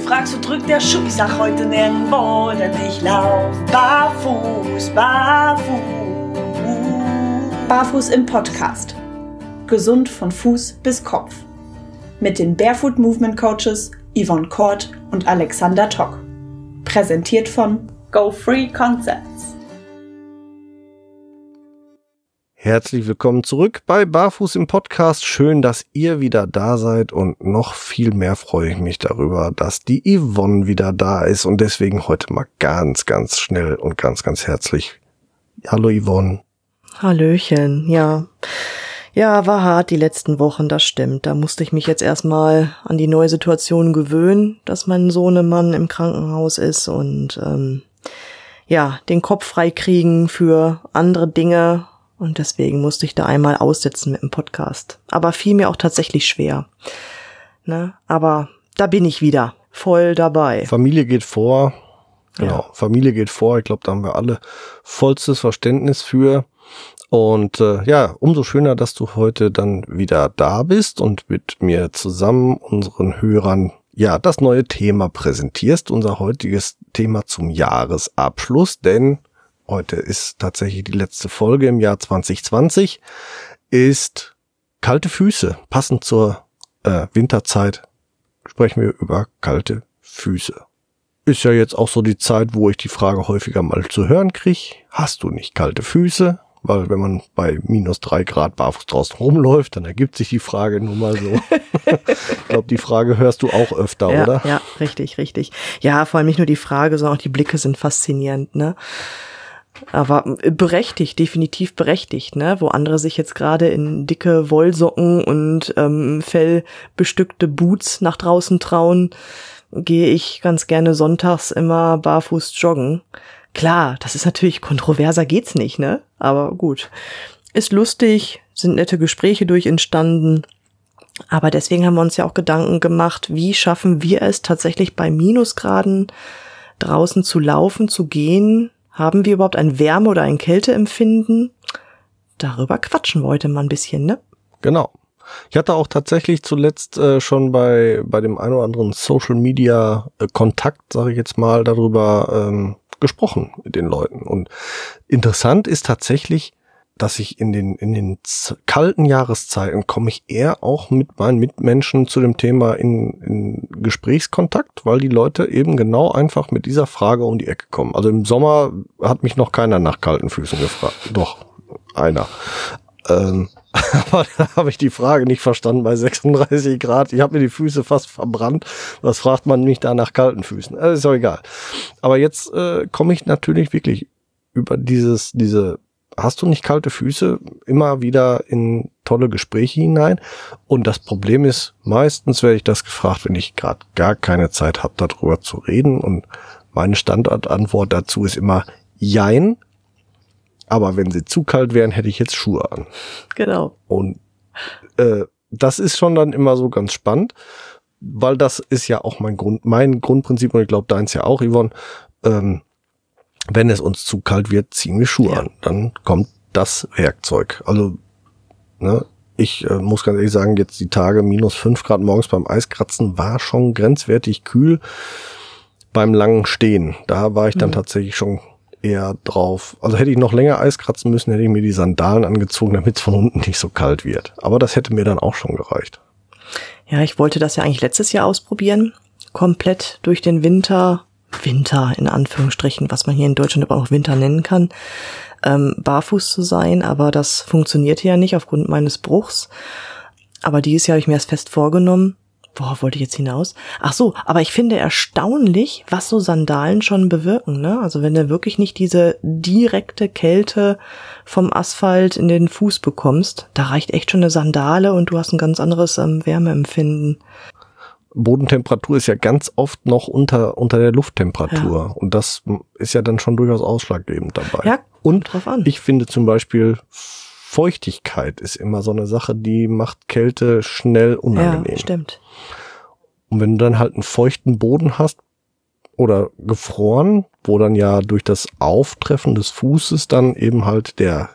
fragst, wo drückt der Schuh? Ich sag heute nirgendwo, denn ich lauf barfuß, barfuß. Barfuß im Podcast. Gesund von Fuß bis Kopf. Mit den Barefoot Movement Coaches Yvonne Kort und Alexander Tock. Präsentiert von Go Free Concepts. Herzlich willkommen zurück bei Barfuß im Podcast. Schön, dass ihr wieder da seid und noch viel mehr freue ich mich darüber, dass die Yvonne wieder da ist und deswegen heute mal ganz, ganz schnell und ganz, ganz herzlich. Hallo Yvonne. Hallöchen, ja. Ja, war hart die letzten Wochen, das stimmt. Da musste ich mich jetzt erstmal an die neue Situation gewöhnen, dass mein Sohnemann im Krankenhaus ist und den Kopf frei kriegen für andere Dinge. Und deswegen musste ich da einmal aussetzen mit dem Podcast. Aber fiel mir auch tatsächlich schwer. Ne? Aber da bin ich wieder voll dabei. Familie geht vor. Genau, Ja. Familie geht vor. Ich glaube, da haben wir alle vollstes Verständnis für. Und umso schöner, dass du heute dann wieder da bist und mit mir zusammen unseren Hörern das neue Thema präsentierst. Unser heutiges Thema zum Jahresabschluss, denn heute ist tatsächlich die letzte Folge im Jahr 2020, ist kalte Füße. Passend zur Winterzeit sprechen wir über kalte Füße. Ist ja jetzt auch so die Zeit, wo ich die Frage häufiger mal zu hören kriege, hast du nicht kalte Füße? Weil wenn man bei -3 Grad barfuß draußen rumläuft, dann ergibt sich die Frage nur mal so. Ich glaube, die Frage hörst du auch öfter, Ja, oder? ja, richtig. Ja, vor allem nicht nur die Frage, sondern auch die Blicke sind faszinierend, ne? Aber berechtigt, definitiv berechtigt, ne? Wo andere sich jetzt gerade in dicke Wollsocken und fellbestückte Boots nach draußen trauen, gehe ich ganz gerne sonntags immer barfuß joggen. Klar, das ist natürlich kontroverser geht's nicht, ne? Aber gut. Ist lustig, sind nette Gespräche durch entstanden. Aber deswegen haben wir uns ja auch Gedanken gemacht, wie schaffen wir es tatsächlich bei Minusgraden draußen zu laufen, zu gehen? Haben wir überhaupt ein Wärme- oder ein Kälteempfinden? Darüber quatschen wir heute mal ein bisschen, ne? Genau. Ich hatte auch tatsächlich zuletzt schon bei dem einen oder anderen Social Media Kontakt, sage ich jetzt mal, darüber gesprochen mit den Leuten. Und interessant ist tatsächlich, dass ich in den kalten Jahreszeiten komme ich eher auch mit meinen Mitmenschen zu dem Thema in Gesprächskontakt, weil die Leute eben genau einfach mit dieser Frage um die Ecke kommen. Also im Sommer hat mich noch keiner nach kalten Füßen gefragt. Doch, einer. Aber da habe ich die Frage nicht verstanden bei 36 Grad. Ich habe mir die Füße fast verbrannt. Was fragt man mich da nach kalten Füßen? Ist doch egal. Aber jetzt komme ich natürlich wirklich über diese hast du nicht kalte Füße immer wieder in tolle Gespräche hinein. Und das Problem ist, meistens werde ich das gefragt, wenn ich gerade gar keine Zeit habe, darüber zu reden. Und meine Standardantwort dazu ist immer Jein. Aber wenn sie zu kalt wären, hätte ich jetzt Schuhe an. Genau. Und das ist schon dann immer so ganz spannend, weil das ist ja auch mein Grundprinzip und ich glaube deins ja auch, Yvonne. Wenn es uns zu kalt wird, ziehen wir Schuhe an. Dann kommt das Werkzeug. Also ich muss ganz ehrlich sagen, jetzt die Tage -5 Grad morgens beim Eiskratzen war schon grenzwertig kühl beim langen Stehen. Da war ich dann tatsächlich schon eher drauf. Also hätte ich noch länger Eis kratzen müssen, hätte ich mir die Sandalen angezogen, damit es von unten nicht so kalt wird. Aber das hätte mir dann auch schon gereicht. Ja, ich wollte das ja eigentlich letztes Jahr ausprobieren. Komplett durch den Winter in Anführungsstrichen, was man hier in Deutschland aber auch Winter nennen kann, barfuß zu sein. Aber das funktionierte ja nicht aufgrund meines Bruchs. Aber dieses Jahr habe ich mir das fest vorgenommen. Worauf wollte ich jetzt hinaus? Ach so, aber ich finde erstaunlich, was so Sandalen schon bewirken, ne? Also wenn du wirklich nicht diese direkte Kälte vom Asphalt in den Fuß bekommst, da reicht echt schon eine Sandale und du hast ein ganz anderes Wärmeempfinden. Bodentemperatur ist ja ganz oft noch unter der Lufttemperatur. Ja. Und das ist ja dann schon durchaus ausschlaggebend dabei. Ja, und drauf an. Ich finde zum Beispiel, Feuchtigkeit ist immer so eine Sache, die macht Kälte schnell unangenehm. Ja, stimmt. Und wenn du dann halt einen feuchten Boden hast oder gefroren, wo dann ja durch das Auftreffen des Fußes dann eben halt der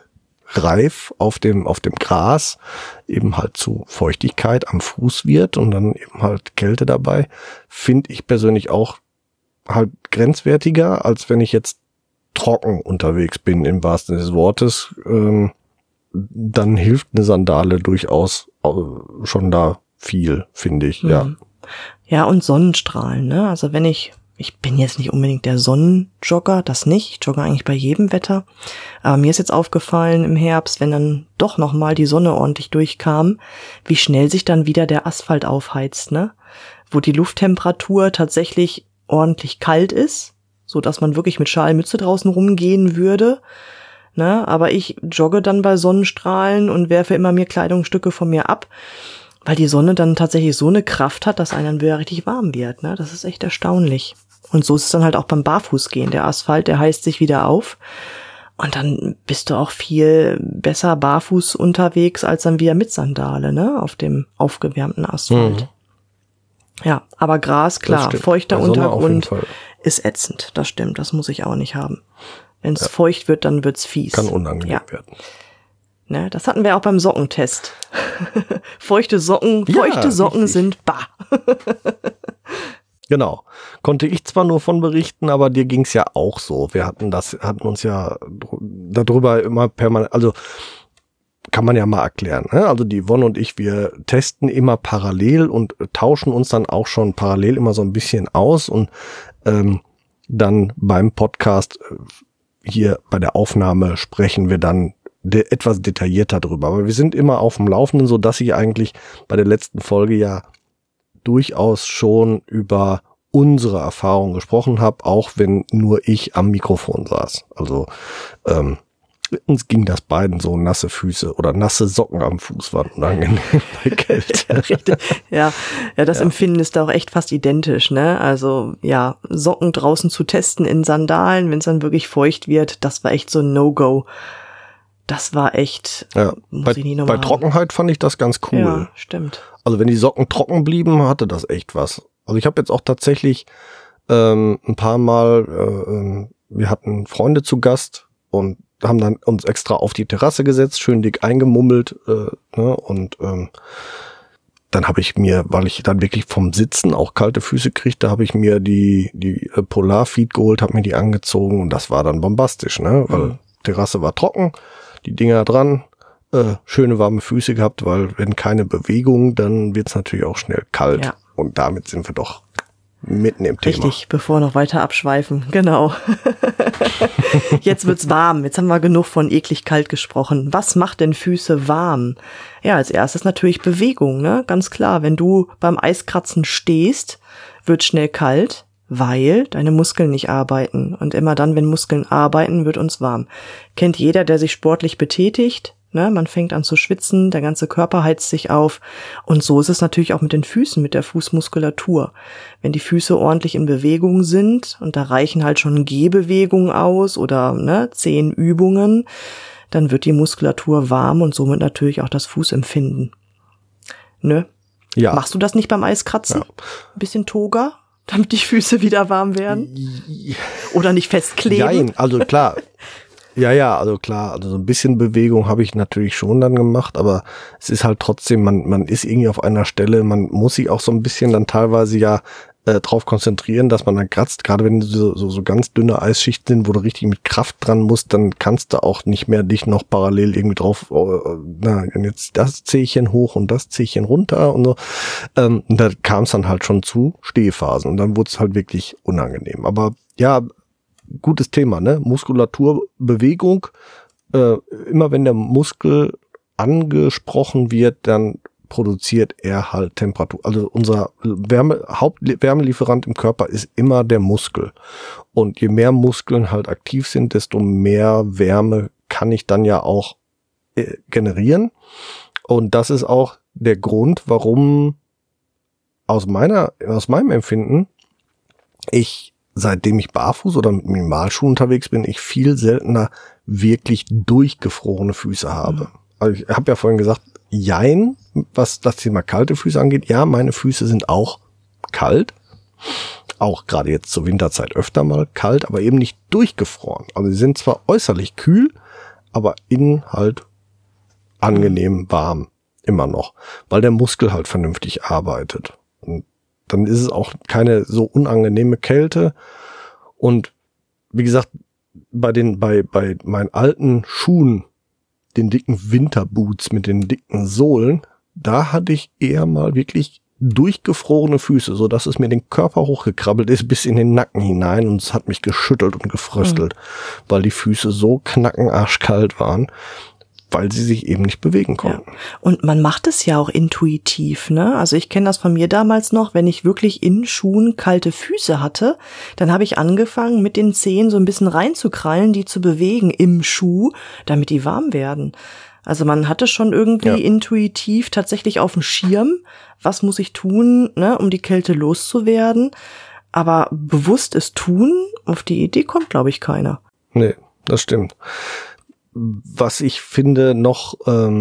reif auf dem Gras eben halt zu Feuchtigkeit am Fuß wird und dann eben halt Kälte dabei, finde ich persönlich auch halt grenzwertiger, als wenn ich jetzt trocken unterwegs bin, im wahrsten Sinne des Wortes. Dann hilft eine Sandale durchaus schon da viel, finde ich, ja. Ja, und Sonnenstrahlen, ne? Also wenn ich bin jetzt nicht unbedingt der Sonnenjogger, das nicht. Ich jogge eigentlich bei jedem Wetter. Aber mir ist jetzt aufgefallen im Herbst, wenn dann doch nochmal die Sonne ordentlich durchkam, wie schnell sich dann wieder der Asphalt aufheizt, ne? Wo die Lufttemperatur tatsächlich ordentlich kalt ist, so dass man wirklich mit Schal, Mütze draußen rumgehen würde, ne? Aber ich jogge dann bei Sonnenstrahlen und werfe immer mehr Kleidungsstücke von mir ab, weil die Sonne dann tatsächlich so eine Kraft hat, dass einem wieder richtig warm wird, ne? Das ist echt erstaunlich. Und so ist es dann halt auch beim Barfußgehen. Der Asphalt, der heizt sich wieder auf. Und dann bist du auch viel besser barfuß unterwegs als dann wieder mit Sandale, ne? Auf dem aufgewärmten Asphalt. Ja, aber Gras, klar, feuchter Untergrund ist ätzend. Das stimmt, das muss ich auch nicht haben. Wenn es feucht wird, dann wird's fies. Kann unangenehm werden. Ne, das hatten wir auch beim Sockentest. Feuchte Socken richtig. Sind bar. Genau. Konnte ich zwar nur von berichten, aber dir ging's ja auch so. Wir hatten uns ja darüber immer permanent, also kann man ja mal erklären, ne? Also die Yvonne und ich, wir testen immer parallel und tauschen uns dann auch schon parallel immer so ein bisschen aus und dann beim Podcast hier bei der Aufnahme sprechen wir dann etwas detaillierter drüber. Aber wir sind immer auf dem Laufenden, so dass ich eigentlich bei der letzten Folge ja durchaus schon über unsere Erfahrungen gesprochen habe, auch wenn nur ich am Mikrofon saß. Also uns ging das beiden so, nasse Füße oder nasse Socken am Fuß waren unangenehm bei Kälte. Ja, das Empfinden ist da auch echt fast identisch, ne? Also ja, Socken draußen zu testen in Sandalen, wenn es dann wirklich feucht wird, das war echt so ein No-Go. Das war echt, muss ich nie nochmal bei Trockenheit fand ich das ganz cool. Ja, stimmt. Also wenn die Socken trocken blieben, hatte das echt was. Also ich habe jetzt auch tatsächlich ein paar Mal, wir hatten Freunde zu Gast und haben dann uns extra auf die Terrasse gesetzt, schön dick eingemummelt, ne, und dann habe ich mir, weil ich dann wirklich vom Sitzen auch kalte Füße kriegte, habe ich mir die Polarfeed geholt, habe mir die angezogen und das war dann bombastisch, ne, weil Terrasse war trocken, die Dinger dran, schöne warme Füße gehabt, weil wenn keine Bewegung, dann wird's natürlich auch schnell kalt. Ja. Und damit sind wir doch mitten im Thema. Richtig, bevor wir noch weiter abschweifen, genau. Jetzt wird's warm. Jetzt haben wir genug von eklig kalt gesprochen. Was macht denn Füße warm? Ja, als erstes natürlich Bewegung, ne? Ganz klar, wenn du beim Eiskratzen stehst, wird schnell kalt, weil deine Muskeln nicht arbeiten. Und immer dann, wenn Muskeln arbeiten, wird uns warm. Kennt jeder, der sich sportlich betätigt. Ne, man fängt an zu schwitzen, der ganze Körper heizt sich auf. Und so ist es natürlich auch mit den Füßen, mit der Fußmuskulatur. Wenn die Füße ordentlich in Bewegung sind, und da reichen halt schon Gehbewegungen aus oder 10 Übungen, dann wird die Muskulatur warm und somit natürlich auch das Fußempfinden. Ne? Ja. Machst du das nicht beim Eiskratzen? Ja. Ein bisschen Toga, damit die Füße wieder warm werden? Oder nicht festkleben? Nein, also klar. Ja, also klar, also so ein bisschen Bewegung habe ich natürlich schon dann gemacht, aber es ist halt trotzdem, man ist irgendwie auf einer Stelle, man muss sich auch so ein bisschen dann teilweise ja drauf konzentrieren, dass man dann kratzt, gerade wenn so ganz dünne Eisschichten sind, wo du richtig mit Kraft dran musst, dann kannst du auch nicht mehr dich noch parallel irgendwie drauf, jetzt das Zehchen hoch und das Zehchen runter und so. Und da kam es dann halt schon zu Stehphasen und dann wurde es halt wirklich unangenehm. Aber ja, gutes Thema, ne? Muskulatur, Bewegung. Immer wenn der Muskel angesprochen wird, dann produziert er halt Temperatur. Also unser Hauptwärmelieferant im Körper ist immer der Muskel. Und je mehr Muskeln halt aktiv sind, desto mehr Wärme kann ich dann ja auch generieren. Und das ist auch der Grund, warum aus meinem Empfinden seitdem ich barfuß oder mit Minimalschuhen unterwegs bin, ich viel seltener wirklich durchgefrorene Füße habe. Also ich habe ja vorhin gesagt, jein, was das Thema kalte Füße angeht. Ja, meine Füße sind auch kalt. Auch gerade jetzt zur Winterzeit öfter mal kalt, aber eben nicht durchgefroren. Also sie sind zwar äußerlich kühl, aber innen halt angenehm warm. Immer noch. Weil der Muskel halt vernünftig arbeitet. Und dann ist es auch keine so unangenehme Kälte. Und wie gesagt, bei meinen alten Schuhen, den dicken Winterboots mit den dicken Sohlen, da hatte ich eher mal wirklich durchgefrorene Füße, so dass es mir den Körper hochgekrabbelt ist bis in den Nacken hinein und es hat mich geschüttelt und gefröstelt, weil die Füße so knackenarschkalt waren, weil sie sich eben nicht bewegen konnten. Ja. Und man macht es ja auch intuitiv, ne? Also ich kenne das von mir damals noch, wenn ich wirklich in Schuhen kalte Füße hatte, dann habe ich angefangen, mit den Zehen so ein bisschen reinzukrallen, die zu bewegen im Schuh, damit die warm werden. Also man hatte schon irgendwie intuitiv tatsächlich auf dem Schirm, was muss ich tun, ne, um die Kälte loszuwerden. Aber bewusst es tun, auf die Idee kommt, glaube ich, keiner. Nee, das stimmt. Was ich finde noch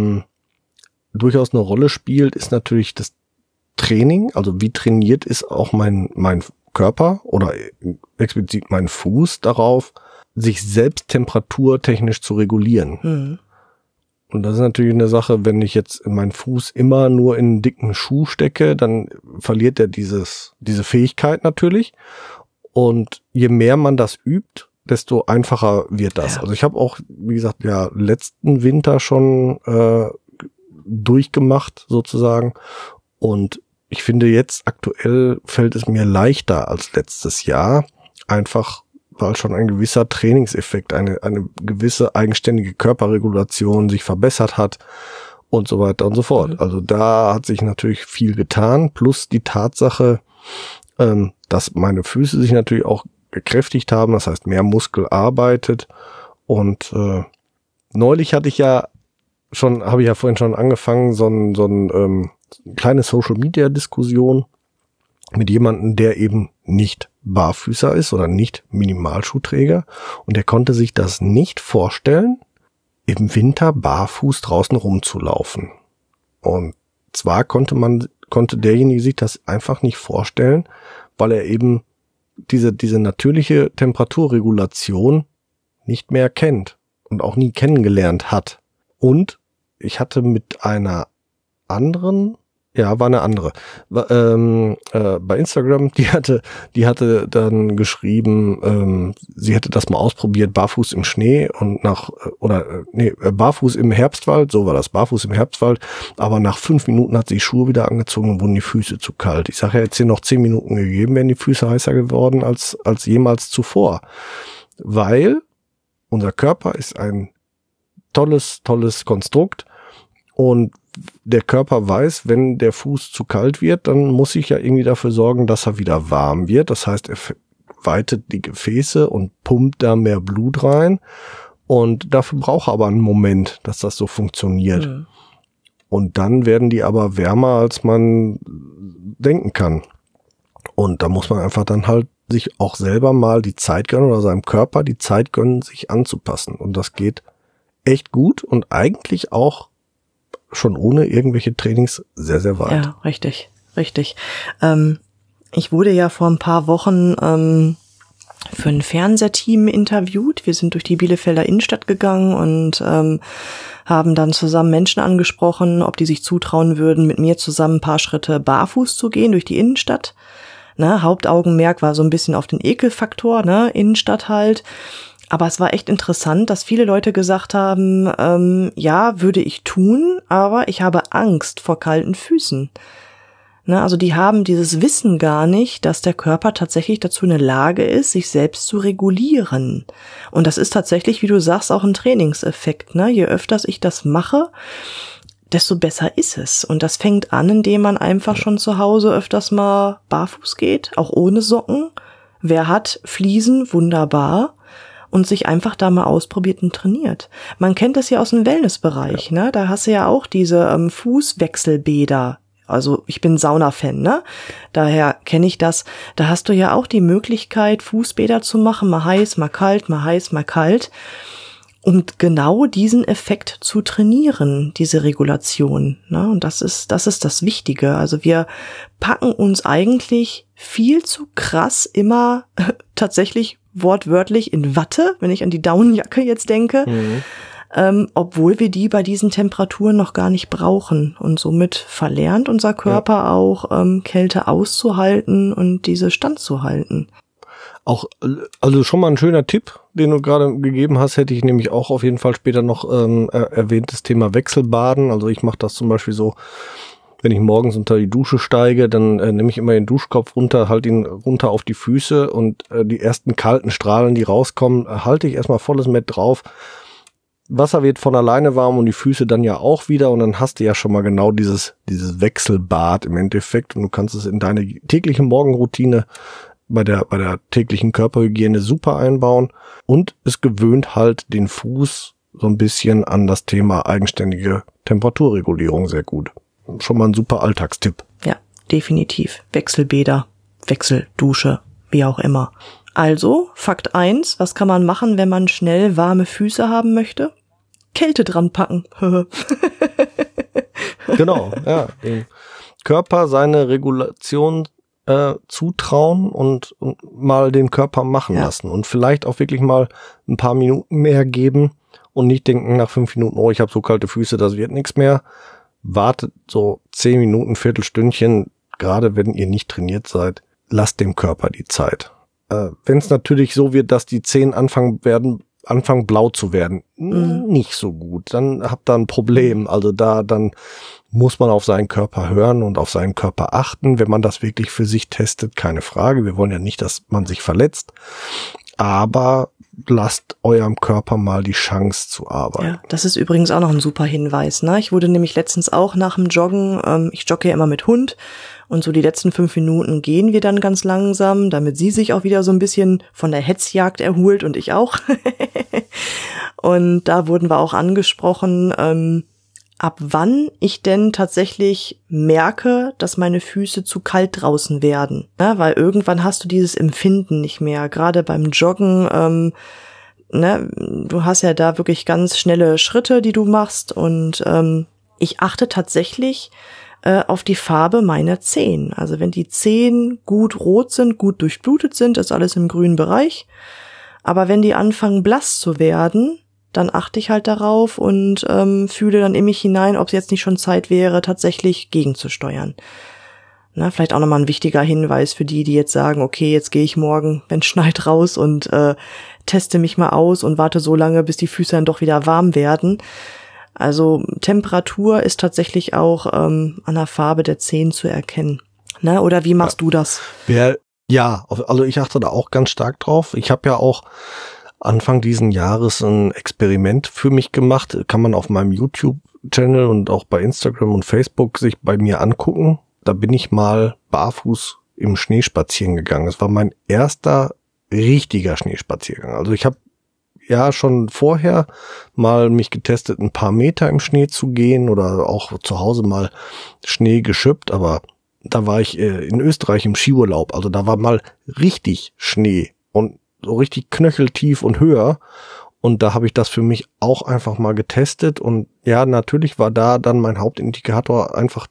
durchaus eine Rolle spielt, ist natürlich das Training. Also wie trainiert ist auch mein Körper oder explizit mein Fuß darauf, sich selbst temperaturtechnisch zu regulieren. Mhm. Und das ist natürlich eine Sache, wenn ich jetzt meinen Fuß immer nur in einen dicken Schuh stecke, dann verliert er diese Fähigkeit natürlich. Und je mehr man das übt, desto einfacher wird das. Ja. Also ich habe auch, wie gesagt, ja, letzten Winter schon durchgemacht sozusagen. Und ich finde jetzt aktuell fällt es mir leichter als letztes Jahr, einfach weil schon ein gewisser Trainingseffekt, eine gewisse eigenständige Körperregulation sich verbessert hat und so weiter und so fort. Mhm. Also da hat sich natürlich viel getan, plus die Tatsache, dass meine Füße sich natürlich auch gekräftigt haben, das heißt mehr Muskel arbeitet. Und neulich habe ich ja vorhin schon angefangen, so ein kleine Social-Media-Diskussion mit jemandem, der eben nicht Barfüßer ist oder nicht Minimalschuhträger. Und der konnte sich das nicht vorstellen, im Winter barfuß draußen rumzulaufen. Und zwar konnte derjenige sich das einfach nicht vorstellen, weil er eben diese natürliche Temperaturregulation nicht mehr kennt und auch nie kennengelernt hat. Und ich hatte mit einer anderen, war eine andere, bei Instagram, die hatte dann geschrieben, sie hätte das mal ausprobiert, barfuß im Schnee und barfuß im Herbstwald, so war das, barfuß im Herbstwald, aber nach 5 Minuten hat sie die Schuhe wieder angezogen und wurden die Füße zu kalt. Ich sage ja, jetzt hier noch 10 Minuten gegeben, wären die Füße heißer geworden als jemals zuvor. Weil unser Körper ist ein tolles Konstrukt und der Körper weiß, wenn der Fuß zu kalt wird, dann muss ich ja irgendwie dafür sorgen, dass er wieder warm wird. Das heißt, er weitet die Gefäße und pumpt da mehr Blut rein. Und dafür braucht er aber einen Moment, dass das so funktioniert. Mhm. Und dann werden die aber wärmer, als man denken kann. Und da muss man einfach dann halt sich auch selber mal die Zeit gönnen oder seinem Körper die Zeit gönnen, sich anzupassen. Und das geht echt gut und eigentlich auch schon ohne irgendwelche Trainings sehr, sehr weit. Ja, richtig. Ich wurde ja vor ein paar Wochen für ein Fernsehteam interviewt. Wir sind durch die Bielefelder Innenstadt gegangen und haben dann zusammen Menschen angesprochen, ob die sich zutrauen würden, mit mir zusammen ein paar Schritte barfuß zu gehen durch die Innenstadt. Ne, Hauptaugenmerk war so ein bisschen auf den Ekelfaktor, ne, Innenstadt halt. Aber es war echt interessant, dass viele Leute gesagt haben, ja, würde ich tun, aber ich habe Angst vor kalten Füßen. Ne, also die haben dieses Wissen gar nicht, dass der Körper tatsächlich dazu in der Lage ist, sich selbst zu regulieren. Und das ist tatsächlich, wie du sagst, auch ein Trainingseffekt. Ne? Je öfters ich das mache, desto besser ist es. Und das fängt an, indem man einfach schon zu Hause öfters mal barfuß geht, auch ohne Socken. Wer hat Fliesen? Wunderbar. Und sich einfach da mal ausprobiert und trainiert. Man kennt das ja aus dem Wellnessbereich, ne? Da hast du ja auch diese Fußwechselbäder. Also ich bin Sauna-Fan, ne? Daher kenne ich das. Da hast du ja auch die Möglichkeit, Fußbäder zu machen, mal heiß, mal kalt, mal heiß, mal kalt. Um genau diesen Effekt zu trainieren, diese Regulation, ne? Und das ist das Wichtige. Also wir packen uns eigentlich viel zu krass immer tatsächlich wortwörtlich in Watte, wenn ich an die Daunenjacke jetzt denke. Mhm. obwohl wir die bei diesen Temperaturen noch gar nicht brauchen. Und somit verlernt unser Körper auch, Kälte auszuhalten und diese standzuhalten. Auch, also schon mal ein schöner Tipp, den du gerade gegeben hast, hätte ich nämlich auch auf jeden Fall später noch erwähnt, das Thema Wechselbaden. Also ich mache das zum Beispiel so, wenn ich morgens unter die Dusche steige, dann nehme ich immer den Duschkopf runter, halte ihn runter auf die Füße und die ersten kalten Strahlen, die rauskommen, halte ich erstmal volles Met drauf. Wasser wird von alleine warm und die Füße dann ja auch wieder und dann hast du ja schon mal genau dieses Wechselbad im Endeffekt und du kannst es in deine tägliche Morgenroutine bei der täglichen Körperhygiene super einbauen und es gewöhnt halt den Fuß so ein bisschen an das Thema eigenständige Temperaturregulierung sehr gut. Schon mal ein super Alltagstipp. Ja, definitiv. Wechselbäder, Wechseldusche, wie auch immer. Also, Fakt 1, was kann man machen, wenn man schnell warme Füße haben möchte? Kälte dran packen. Genau, ja. Dem Körper seine Regulation zutrauen und mal den Körper machen lassen und vielleicht auch wirklich mal ein paar Minuten mehr geben und nicht denken nach 5 Minuten, oh, ich habe so kalte Füße, das wird nichts mehr. Wartet so 10 Minuten, Viertelstündchen, gerade wenn ihr nicht trainiert seid, lasst dem Körper die Zeit. Wenn es natürlich so wird, dass die Zehen anfangen blau zu werden, nicht so gut, dann habt ihr ein Problem. Also dann muss man auf seinen Körper hören und auf seinen Körper achten, wenn man das wirklich für sich testet, keine Frage. Wir wollen ja nicht, dass man sich verletzt, aber lasst eurem Körper mal die Chance zu arbeiten. Ja, das ist übrigens auch noch ein super Hinweis, ne? Ich wurde nämlich letztens auch nach dem Joggen, ich jogge ja immer mit Hund und so die letzten 5 Minuten gehen wir dann ganz langsam, damit sie sich auch wieder so ein bisschen von der Hetzjagd erholt und ich auch. Und da wurden wir auch angesprochen, ab wann ich denn tatsächlich merke, dass meine Füße zu kalt draußen werden. Ja, weil irgendwann hast du dieses Empfinden nicht mehr. Gerade beim Joggen, du hast ja da wirklich ganz schnelle Schritte, die du machst. Und ich achte tatsächlich auf die Farbe meiner Zehen. Also wenn die Zehen gut rot sind, gut durchblutet sind, ist alles im grünen Bereich. Aber wenn die anfangen blass zu werden, dann achte ich halt darauf und fühle dann in mich hinein, ob es jetzt nicht schon Zeit wäre, tatsächlich gegenzusteuern. Na, vielleicht auch nochmal ein wichtiger Hinweis für die jetzt sagen, okay, jetzt gehe ich morgen, wenn es schneit, raus und teste mich mal aus und warte so lange, bis die Füße dann doch wieder warm werden. Also Temperatur ist tatsächlich auch an der Farbe der Zehen zu erkennen. Ne? Oder wie machst du das? Ja, also ich achte da auch ganz stark drauf. Ich habe ja auch Anfang diesen Jahres ein Experiment für mich gemacht. Kann man auf meinem YouTube-Channel und auch bei Instagram und Facebook sich bei mir angucken. Da bin ich mal barfuß im Schnee spazieren gegangen. Es war mein erster richtiger Schneespaziergang. Also ich habe ja schon vorher mal mich getestet, ein paar Meter im Schnee zu gehen oder auch zu Hause mal Schnee geschippt, aber da war ich in Österreich im Skiurlaub. Also da war mal richtig Schnee und so richtig knöcheltief und höher. Und da habe ich das für mich auch einfach mal getestet. Und ja, natürlich war da dann mein Hauptindikator einfach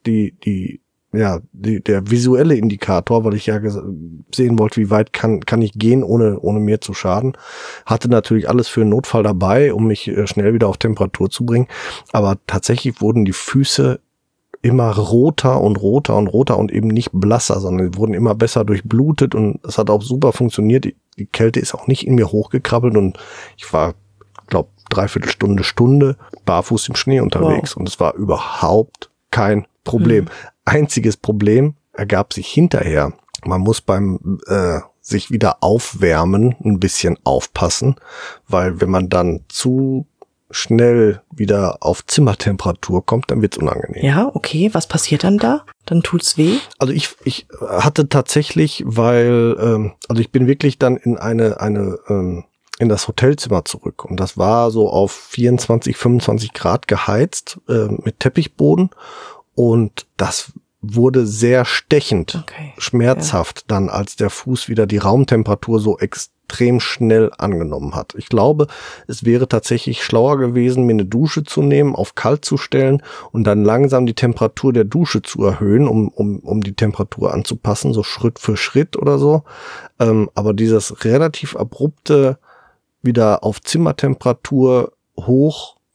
der visuelle Indikator, weil ich ja sehen wollte, wie weit kann ich gehen, ohne mir zu schaden. Hatte natürlich alles für einen Notfall dabei, um mich schnell wieder auf Temperatur zu bringen. Aber tatsächlich wurden die Füße immer roter und roter und roter und eben nicht blasser, sondern wurden immer besser durchblutet und es hat auch super funktioniert. Die Kälte ist auch nicht in mir hochgekrabbelt und ich war, glaube 3/4 Stunde barfuß im Schnee unterwegs und es war überhaupt kein Problem. Einziges Problem ergab sich hinterher. Man muss beim sich wieder aufwärmen ein bisschen aufpassen, weil wenn man dann zu schnell wieder auf Zimmertemperatur kommt, dann wird's unangenehm. Ja, okay. Was passiert dann da? Dann tut's weh? Also ich hatte tatsächlich, weil also ich bin wirklich dann in in das Hotelzimmer zurück und das war so auf 24, 25 Grad geheizt mit Teppichboden und das wurde sehr stechend, schmerzhaft dann, als der Fuß wieder die Raumtemperatur so extrem schnell angenommen hat. Ich glaube, es wäre tatsächlich schlauer gewesen, mir eine Dusche zu nehmen, auf kalt zu stellen und dann langsam die Temperatur der Dusche zu erhöhen, um die Temperatur anzupassen, so Schritt für Schritt oder so. Aber dieses relativ abrupte wieder auf Zimmertemperatur hoch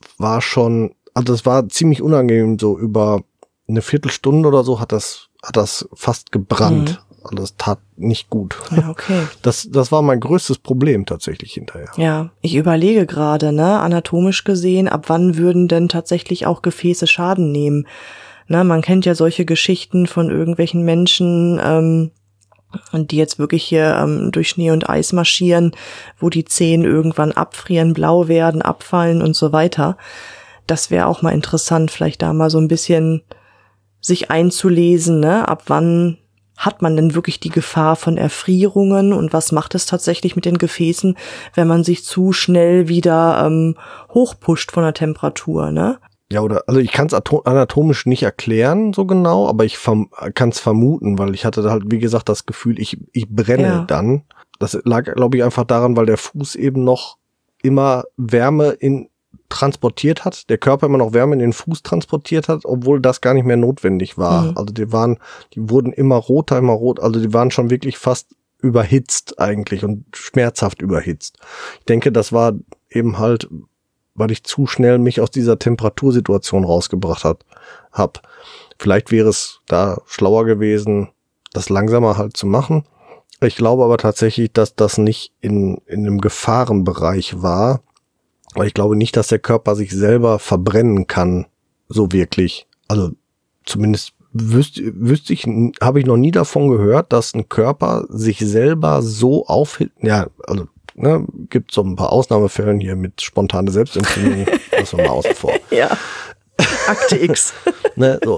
war schon, also das war ziemlich unangenehm, so über eine Viertelstunde oder so hat das fast gebrannt. Also das tat nicht gut. Ja, okay. Das war mein größtes Problem tatsächlich hinterher. Ja, ich überlege gerade, ne, anatomisch gesehen, ab wann würden denn tatsächlich auch Gefäße Schaden nehmen? Ne, man kennt ja solche Geschichten von irgendwelchen Menschen, die jetzt wirklich hier durch Schnee und Eis marschieren, wo die Zehen irgendwann abfrieren, blau werden, abfallen und so weiter. Das wäre auch mal interessant, vielleicht da mal so ein bisschen sich einzulesen, ne, ab wann hat man denn wirklich die Gefahr von Erfrierungen und was macht es tatsächlich mit den Gefäßen, wenn man sich zu schnell wieder hochpusht von der Temperatur, ne? Ja, also ich kann es anatomisch nicht erklären so genau, aber ich kann es vermuten, weil ich hatte halt, wie gesagt, das Gefühl, ich brenne dann. Das lag, glaube ich, einfach daran, weil der Fuß eben noch immer Wärme transportiert hat, der Körper immer noch Wärme in den Fuß transportiert hat, obwohl das gar nicht mehr notwendig war. Also die wurden immer roter, also die waren schon wirklich fast überhitzt eigentlich und schmerzhaft überhitzt. Ich denke, das war eben halt, weil ich zu schnell mich aus dieser Temperatursituation rausgebracht habe. Vielleicht wäre es da schlauer gewesen, das langsamer halt zu machen. Ich glaube aber tatsächlich, dass das nicht in einem Gefahrenbereich war. Aber ich glaube nicht, dass der Körper sich selber verbrennen kann, so wirklich. Also zumindest wüsste ich, habe ich noch nie davon gehört, dass ein Körper sich selber so ja, also ne, gibt so ein paar Ausnahmefällen hier mit spontane Selbstentzündung, lassen wir mal außen vor. Ja, Akte X. Ne, so,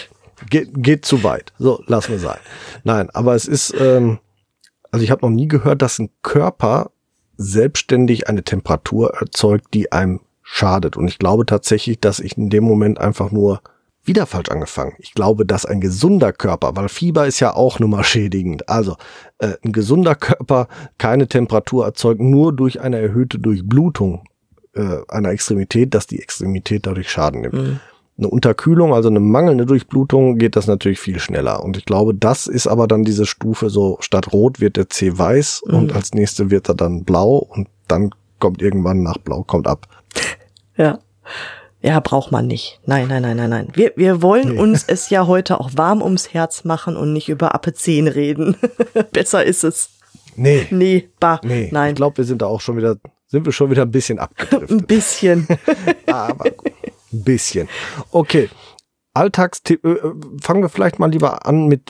geht zu weit. So, lassen wir sein. Nein, aber es ist, also ich habe noch nie gehört, dass ein Körper selbstständig eine Temperatur erzeugt, die einem schadet. Und ich glaube tatsächlich, dass ich in dem Moment einfach nur wieder falsch angefangen. Ich glaube, dass ein gesunder Körper, weil Fieber ist ja auch nun mal schädigend, also ein gesunder Körper keine Temperatur erzeugt, nur durch eine erhöhte Durchblutung einer Extremität, dass die Extremität dadurch Schaden nimmt. Eine Unterkühlung, also eine mangelnde Durchblutung, geht das natürlich viel schneller. Und ich glaube, das ist aber dann diese Stufe, so statt rot wird der Zeh weiß und als nächste wird er dann blau und dann kommt irgendwann nach blau, kommt ab. Ja. Ja, braucht man nicht. Nein. Wir wollen uns es ja heute auch warm ums Herz machen und nicht über Apezien reden. Besser ist es. Nee. Nein. Ich glaube, wir sind schon wieder ein bisschen abgedriftet. Ein bisschen. Aber gut. Ein bisschen. Okay. Alltagstipp, fangen wir vielleicht mal lieber an mit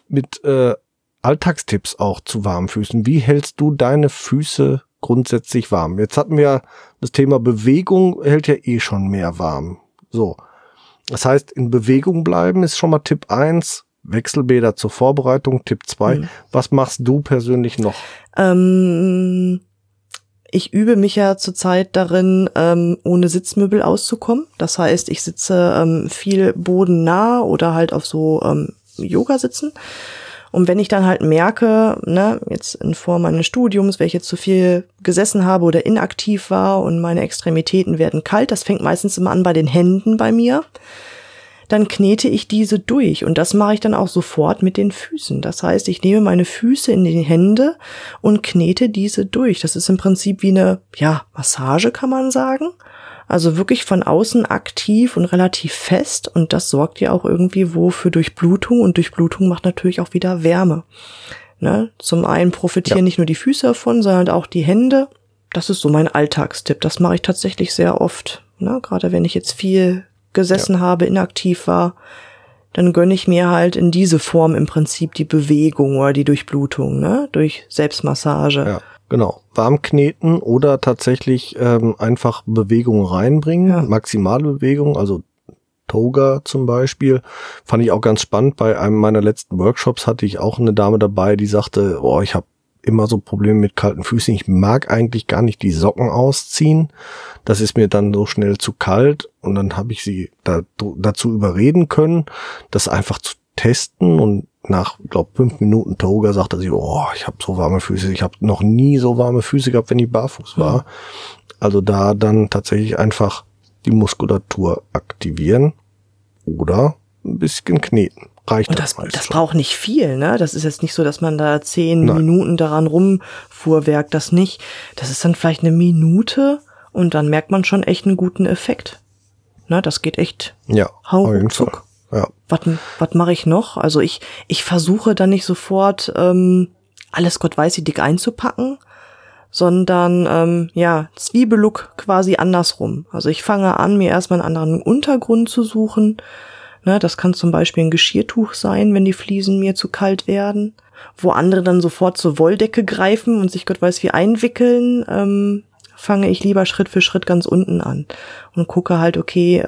Alltagstipps auch zu warmen Füßen. Wie hältst du deine Füße grundsätzlich warm? Jetzt hatten wir das Thema Bewegung, hält ja eh schon mehr warm. So. Das heißt, in Bewegung bleiben ist schon mal Tipp 1. Wechselbäder zur Vorbereitung. Tipp 2. Was machst du persönlich noch? Ich übe mich ja zurzeit darin, ohne Sitzmöbel auszukommen. Das heißt, ich sitze viel bodennah oder halt auf so Yoga-Sitzen. Und wenn ich dann halt merke, ne, jetzt in Form meines Studiums, wenn ich jetzt zu viel gesessen habe oder inaktiv war und meine Extremitäten werden kalt, das fängt meistens immer an bei den Händen bei mir, dann knete ich diese durch. Und das mache ich dann auch sofort mit den Füßen. Das heißt, ich nehme meine Füße in die Hände und knete diese durch. Das ist im Prinzip wie eine, ja, Massage, kann man sagen. Also wirklich von außen aktiv und relativ fest. Und das sorgt ja auch irgendwie für Durchblutung. Und Durchblutung macht natürlich auch wieder Wärme. Ne? Zum einen profitieren nicht nur die Füße davon, sondern auch die Hände. Das ist so mein Alltagstipp. Das mache ich tatsächlich sehr oft. Ne? Gerade wenn ich jetzt viel gesessen habe, inaktiv war, dann gönne ich mir halt in diese Form im Prinzip die Bewegung oder die Durchblutung, ne? Durch Selbstmassage. Ja, genau. Warm kneten oder tatsächlich einfach Bewegung reinbringen, maximale Bewegung, also Toga zum Beispiel, fand ich auch ganz spannend. Bei einem meiner letzten Workshops hatte ich auch eine Dame dabei, die sagte, ich habe immer so Probleme mit kalten Füßen. Ich mag eigentlich gar nicht die Socken ausziehen. Das ist mir dann so schnell zu kalt. Und dann habe ich sie dazu überreden können, das einfach zu testen. Und nach, glaube 5 Minuten Toga sagte sie, ich habe so warme Füße. Ich habe noch nie so warme Füße gehabt, wenn ich barfuß war. Also da dann tatsächlich einfach die Muskulatur aktivieren oder ein bisschen kneten. Reicht und das braucht nicht viel, ne? Das ist jetzt nicht so, dass man da 10 Minuten daran rumfuhrwerkt, das nicht. Das ist dann vielleicht 1 Minute und dann merkt man schon echt einen guten Effekt. Ne, das geht echt. Ja, Hau auf jeden ruckzuck. Fall. Ja. Was mache ich noch? Also ich versuche dann nicht sofort alles Gott weiß wie dick einzupacken, sondern Zwiebellook quasi andersrum. Also ich fange an, mir erstmal einen anderen Untergrund zu suchen. Ne, das kann zum Beispiel ein Geschirrtuch sein, wenn die Fliesen mir zu kalt werden. Wo andere dann sofort zur Wolldecke greifen und sich Gott weiß wie einwickeln, fange ich lieber Schritt für Schritt ganz unten an und gucke halt, okay,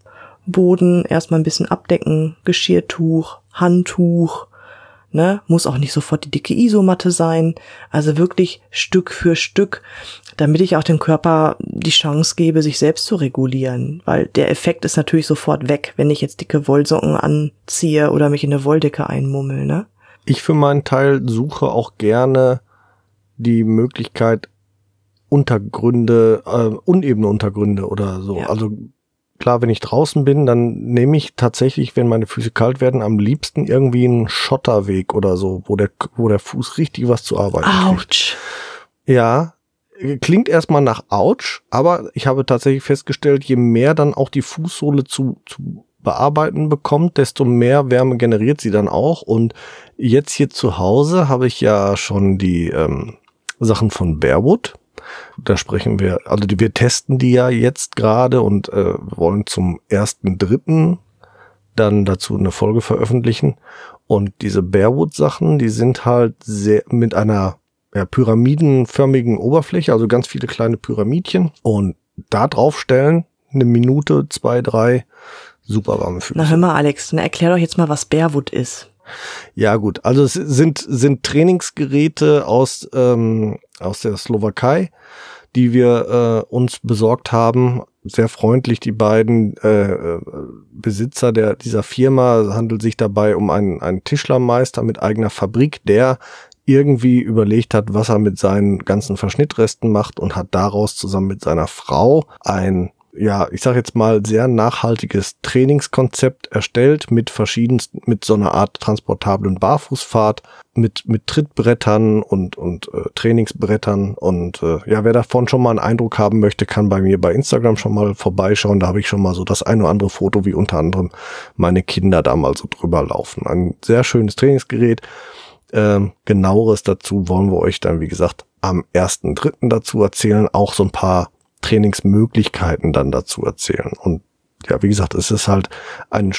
Boden erstmal ein bisschen abdecken, Geschirrtuch, Handtuch, ne, muss auch nicht sofort die dicke Isomatte sein, also wirklich Stück für Stück, damit ich auch dem Körper die Chance gebe, sich selbst zu regulieren, weil der Effekt ist natürlich sofort weg, wenn ich jetzt dicke Wollsocken anziehe oder mich in eine Wolldecke einmummel, ne? Ich für meinen Teil suche auch gerne die Möglichkeit, Untergründe, unebene Untergründe oder so. Ja. Also klar, wenn ich draußen bin, dann nehme ich tatsächlich, wenn meine Füße kalt werden, am liebsten irgendwie einen Schotterweg oder so, wo der Fuß richtig was zu arbeiten kriegt. Autsch. Ja, klingt erstmal nach Autsch, aber ich habe tatsächlich festgestellt, je mehr dann auch die Fußsohle zu bearbeiten bekommt, desto mehr Wärme generiert sie dann auch. Und jetzt hier zu Hause habe ich ja schon die Sachen von Bearwood. Da sprechen wir, also wir testen die ja jetzt gerade und wollen zum 1.3. dann dazu eine Folge veröffentlichen. Und diese Bearwood-Sachen, die sind halt sehr mit einer pyramidenförmigen Oberfläche, also ganz viele kleine Pyramidchen. Und da draufstellen, 1 Minute, 2, 3, super warme Füße. Na hör mal, Alex, dann erklär doch jetzt mal, was Bearwood ist. Ja gut, also es sind Trainingsgeräte aus der Slowakei, die wir uns besorgt haben. Sehr freundlich, die beiden Besitzer dieser Firma. Handelt sich dabei um einen Tischlermeister mit eigener Fabrik, der irgendwie überlegt hat, was er mit seinen ganzen Verschnittresten macht und hat daraus zusammen mit seiner Frau ein, ich sag jetzt mal, sehr nachhaltiges Trainingskonzept erstellt mit mit so einer Art transportablen Barfußfahrt, mit Trittbrettern und Trainingsbrettern und wer davon schon mal einen Eindruck haben möchte, kann bei mir bei Instagram schon mal vorbeischauen. Da habe ich schon mal so das ein oder andere Foto, wie unter anderem meine Kinder da mal so drüber laufen. Ein sehr schönes Trainingsgerät. Genaueres dazu wollen wir euch dann, wie gesagt, am 1.3. dazu erzählen, auch so ein paar Trainingsmöglichkeiten dann dazu erzählen. Und ja, wie gesagt, es ist halt ein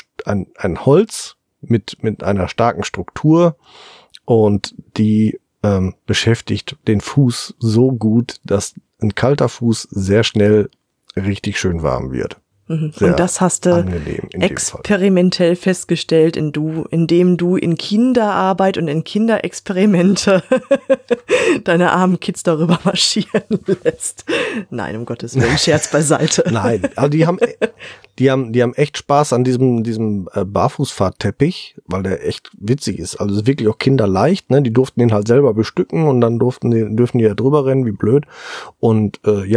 Holz mit einer starken Struktur und die beschäftigt den Fuß so gut, dass ein kalter Fuß sehr schnell richtig schön warm wird. Und das hast du experimentell festgestellt, indem du in Kinderarbeit und in Kinderexperimente deine armen Kids darüber marschieren lässt. Nein, um Gottes Willen, Scherz beiseite. Nein, aber die haben echt Spaß an diesem Barfußfahrtteppich, weil der echt witzig ist. Also es ist wirklich auch kinderleicht, ne? Die durften den halt selber bestücken und dann dürfen die da drüber rennen, wie blöd. Und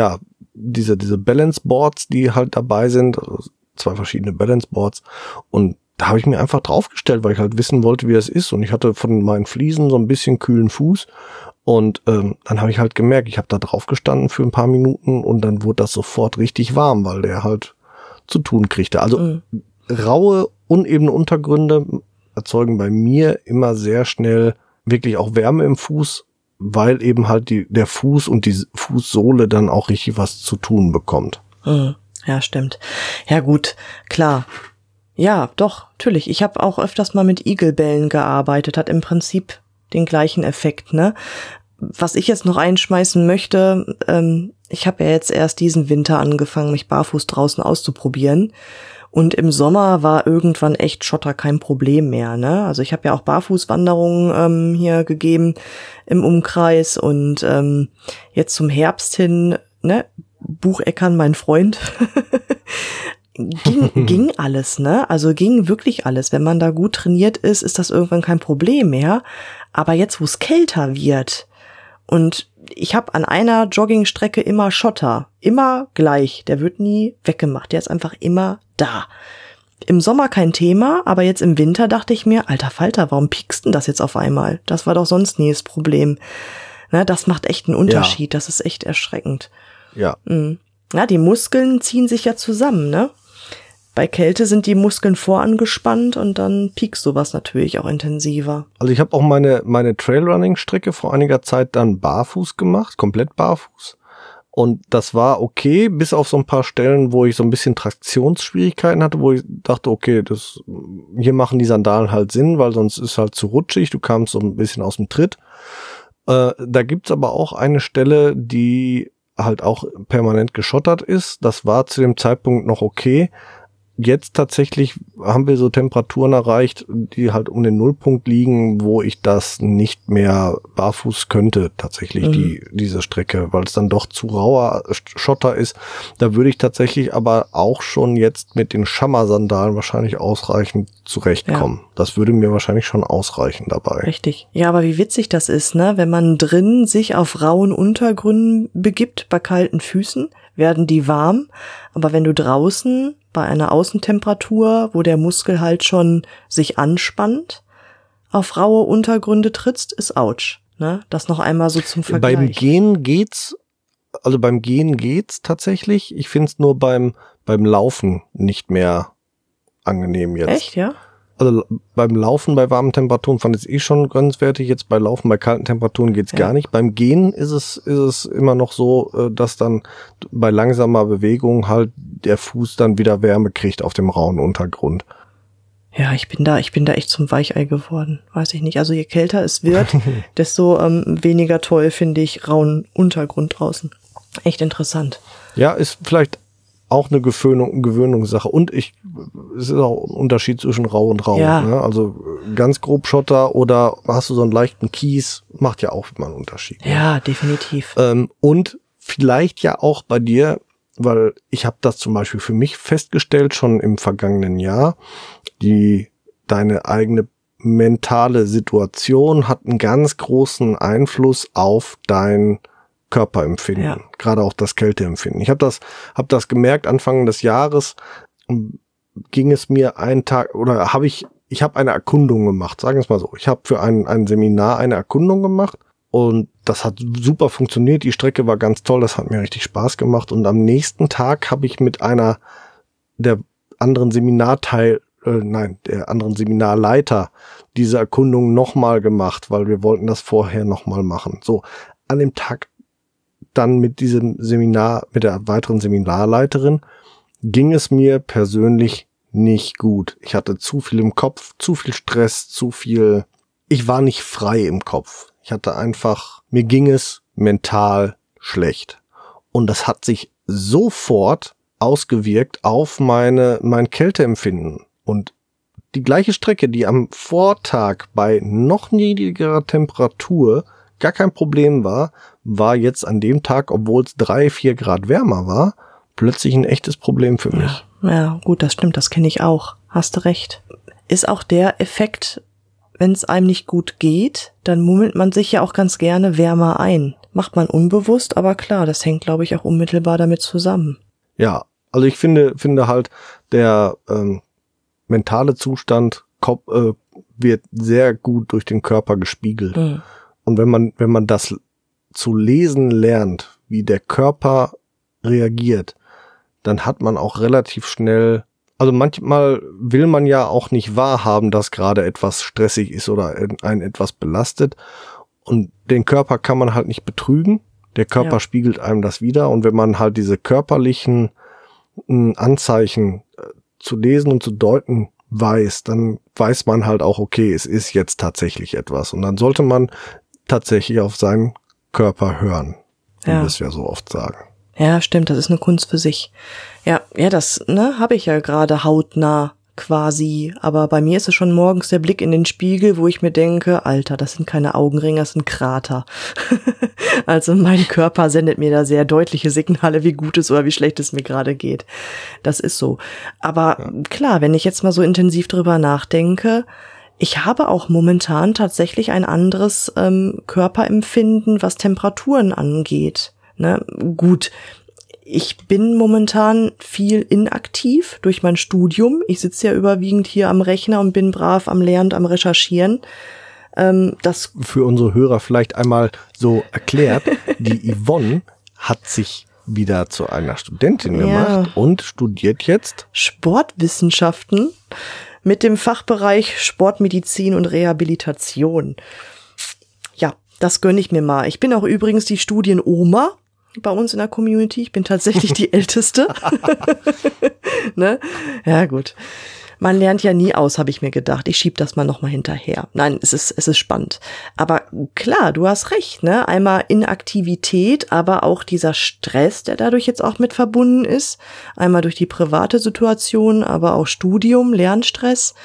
diese Balance Boards, die halt dabei sind, also 2 verschiedene Balance Boards, und da habe ich mir einfach draufgestellt, weil ich halt wissen wollte, wie das ist, und ich hatte von meinen Fliesen so ein bisschen kühlen Fuß und dann habe ich halt gemerkt, ich habe da drauf gestanden für ein paar Minuten und dann wurde das sofort richtig warm, weil der halt zu tun kriegte. Also raue, unebene Untergründe erzeugen bei mir immer sehr schnell wirklich auch Wärme im Fuß, weil eben halt der Fuß und die Fußsohle dann auch richtig was zu tun bekommt. Ja, stimmt. Ja gut, klar. Ja, doch, natürlich. Ich habe auch öfters mal mit Igelbällen gearbeitet, hat im Prinzip den gleichen Effekt, ne? Was ich jetzt noch einschmeißen möchte, ich habe ja jetzt erst diesen Winter angefangen, mich barfuß draußen auszuprobieren. Und im Sommer war irgendwann echt Schotter kein Problem mehr, ne? Also ich habe ja auch Barfußwanderungen hier gegeben im Umkreis und jetzt zum Herbst hin, ne? Bucheckern, mein Freund, ging alles, ne? Also ging wirklich alles. Wenn man da gut trainiert ist, ist das irgendwann kein Problem mehr. Aber jetzt, wo es kälter wird und ich habe an einer Joggingstrecke immer Schotter, immer gleich, der wird nie weggemacht, der ist einfach immer da. Im Sommer kein Thema, aber jetzt im Winter dachte ich mir, alter Falter, warum piekst denn das jetzt auf einmal? Das war doch sonst nie das Problem. Na, das macht echt einen Unterschied, das ist echt erschreckend. Ja. Ja, die Muskeln ziehen sich ja zusammen, ne? bei Kälte sind die Muskeln vorangespannt und dann piekst sowas natürlich auch intensiver. Also ich habe auch meine Trailrunning-Strecke vor einiger Zeit dann barfuß gemacht, komplett barfuß. Und das war okay, bis auf so ein paar Stellen, wo ich so ein bisschen Traktionsschwierigkeiten hatte, wo ich dachte, okay, hier machen die Sandalen halt Sinn, weil sonst ist halt zu rutschig, du kamst so ein bisschen aus dem Tritt. Da gibt's aber auch eine Stelle, die halt auch permanent geschottert ist. Das war zu dem Zeitpunkt noch okay. Jetzt tatsächlich haben wir so Temperaturen erreicht, die halt um den Nullpunkt liegen, wo ich das nicht mehr barfuß könnte, tatsächlich diese Strecke, weil es dann doch zu rauer Schotter ist. Da würde ich tatsächlich aber auch schon jetzt mit den Schammer-Sandalen wahrscheinlich ausreichend zurechtkommen. Ja. Das würde mir wahrscheinlich schon ausreichen dabei. Richtig. Ja, aber wie witzig das ist, ne? Wenn man drin sich auf rauen Untergründen begibt, bei kalten Füßen, werden die warm. Aber wenn du draußen bei einer Außentemperatur, wo der Muskel halt schon sich anspannt, auf raue Untergründe trittst, ist ouch. Ne? Das noch einmal so zum Vergleich. Beim Gehen geht's tatsächlich. Ich find's nur beim Laufen nicht mehr angenehm jetzt. Echt, ja? Also beim Laufen bei warmen Temperaturen fand ich schon grenzwertig. Jetzt bei Laufen bei kalten Temperaturen geht's gar nicht. Beim Gehen ist es immer noch so, dass dann bei langsamer Bewegung halt der Fuß dann wieder Wärme kriegt auf dem rauen Untergrund. Ja, ich bin da echt zum Weichei geworden. Weiß ich nicht. Also je kälter es wird, desto weniger toll finde ich rauen Untergrund draußen. Echt interessant. Ja, ist vielleicht auch eine Gewöhnungssache. Und es ist auch ein Unterschied zwischen rau und rau. Ja. Ne? Also ganz grob Schotter oder hast du so einen leichten Kies, macht ja auch immer einen Unterschied. Ja, definitiv. Und vielleicht ja auch bei dir, weil ich habe das zum Beispiel für mich festgestellt, schon im vergangenen Jahr, deine eigene mentale Situation hat einen ganz großen Einfluss auf dein Körperempfinden, gerade auch das Kälteempfinden. Ich habe das gemerkt, Anfang des Jahres ging es mir einen Tag, oder ich habe eine Erkundung gemacht, sagen wir es mal so. Ich habe für ein Seminar eine Erkundung gemacht und das hat super funktioniert. Die Strecke war ganz toll, das hat mir richtig Spaß gemacht. Und am nächsten Tag habe ich mit einer der anderen Seminarleiter diese Erkundung nochmal gemacht, weil wir wollten das vorher nochmal machen. So, an dem Tag dann mit diesem Seminar, mit der weiteren Seminarleiterin, ging es mir persönlich nicht gut. Ich hatte zu viel im Kopf, zu viel Stress, ich war nicht frei im Kopf. Mir ging es mental schlecht. Und das hat sich sofort ausgewirkt auf mein Kälteempfinden. Und die gleiche Strecke, die am Vortag bei noch niedrigerer Temperatur gar kein Problem war jetzt an dem Tag, obwohl es 3-4 Grad wärmer war, plötzlich ein echtes Problem für mich. Ja, gut, das stimmt, das kenne ich auch. Hast du recht. Ist auch der Effekt, wenn es einem nicht gut geht, dann mummelt man sich ja auch ganz gerne wärmer ein. Macht man unbewusst, aber klar, das hängt, glaube ich, auch unmittelbar damit zusammen. Ja, also ich finde halt, der mentale Zustand wird sehr gut durch den Körper gespiegelt. Mhm. Und wenn man das zu lesen lernt, wie der Körper reagiert, dann hat man auch relativ schnell, also manchmal will man ja auch nicht wahrhaben, dass gerade etwas stressig ist oder einen etwas belastet. Und den Körper kann man halt nicht betrügen. Der Körper spiegelt einem das wieder. Und wenn man halt diese körperlichen Anzeichen zu lesen und zu deuten weiß, dann weiß man halt auch, okay, es ist jetzt tatsächlich etwas. Und dann sollte man tatsächlich auf seinen Körper hören, wie wir es ja so oft sagen. Ja, stimmt, das ist eine Kunst für sich. Ja, das, habe ich ja gerade hautnah quasi, aber bei mir ist es schon morgens der Blick in den Spiegel, wo ich mir denke, Alter, das sind keine Augenringe, das sind Krater. Also mein Körper sendet mir da sehr deutliche Signale, wie gut es oder wie schlecht es mir gerade geht. Das ist so. Aber klar, wenn ich jetzt mal so intensiv drüber nachdenke, ich habe auch momentan tatsächlich ein anderes Körperempfinden, was Temperaturen angeht. Ne? Gut, ich bin momentan viel inaktiv durch mein Studium. Ich sitze ja überwiegend hier am Rechner und bin brav am Lernen und am Recherchieren. Das für unsere Hörer vielleicht einmal so erklärt, die Yvonne hat sich wieder zu einer Studentin gemacht und studiert jetzt Sportwissenschaften mit dem Fachbereich Sportmedizin und Rehabilitation. Ja, das gönne ich mir mal. Ich bin auch übrigens die Studienoma bei uns in der Community. Ich bin tatsächlich die Älteste. Ne? Ja, gut. Man lernt ja nie aus, habe ich mir gedacht. Ich schieb das mal nochmal hinterher. Nein, es ist spannend. Aber klar, du hast recht, ne? Einmal Inaktivität, aber auch dieser Stress, der dadurch jetzt auch mit verbunden ist. Einmal durch die private Situation, aber auch Studium, Lernstress.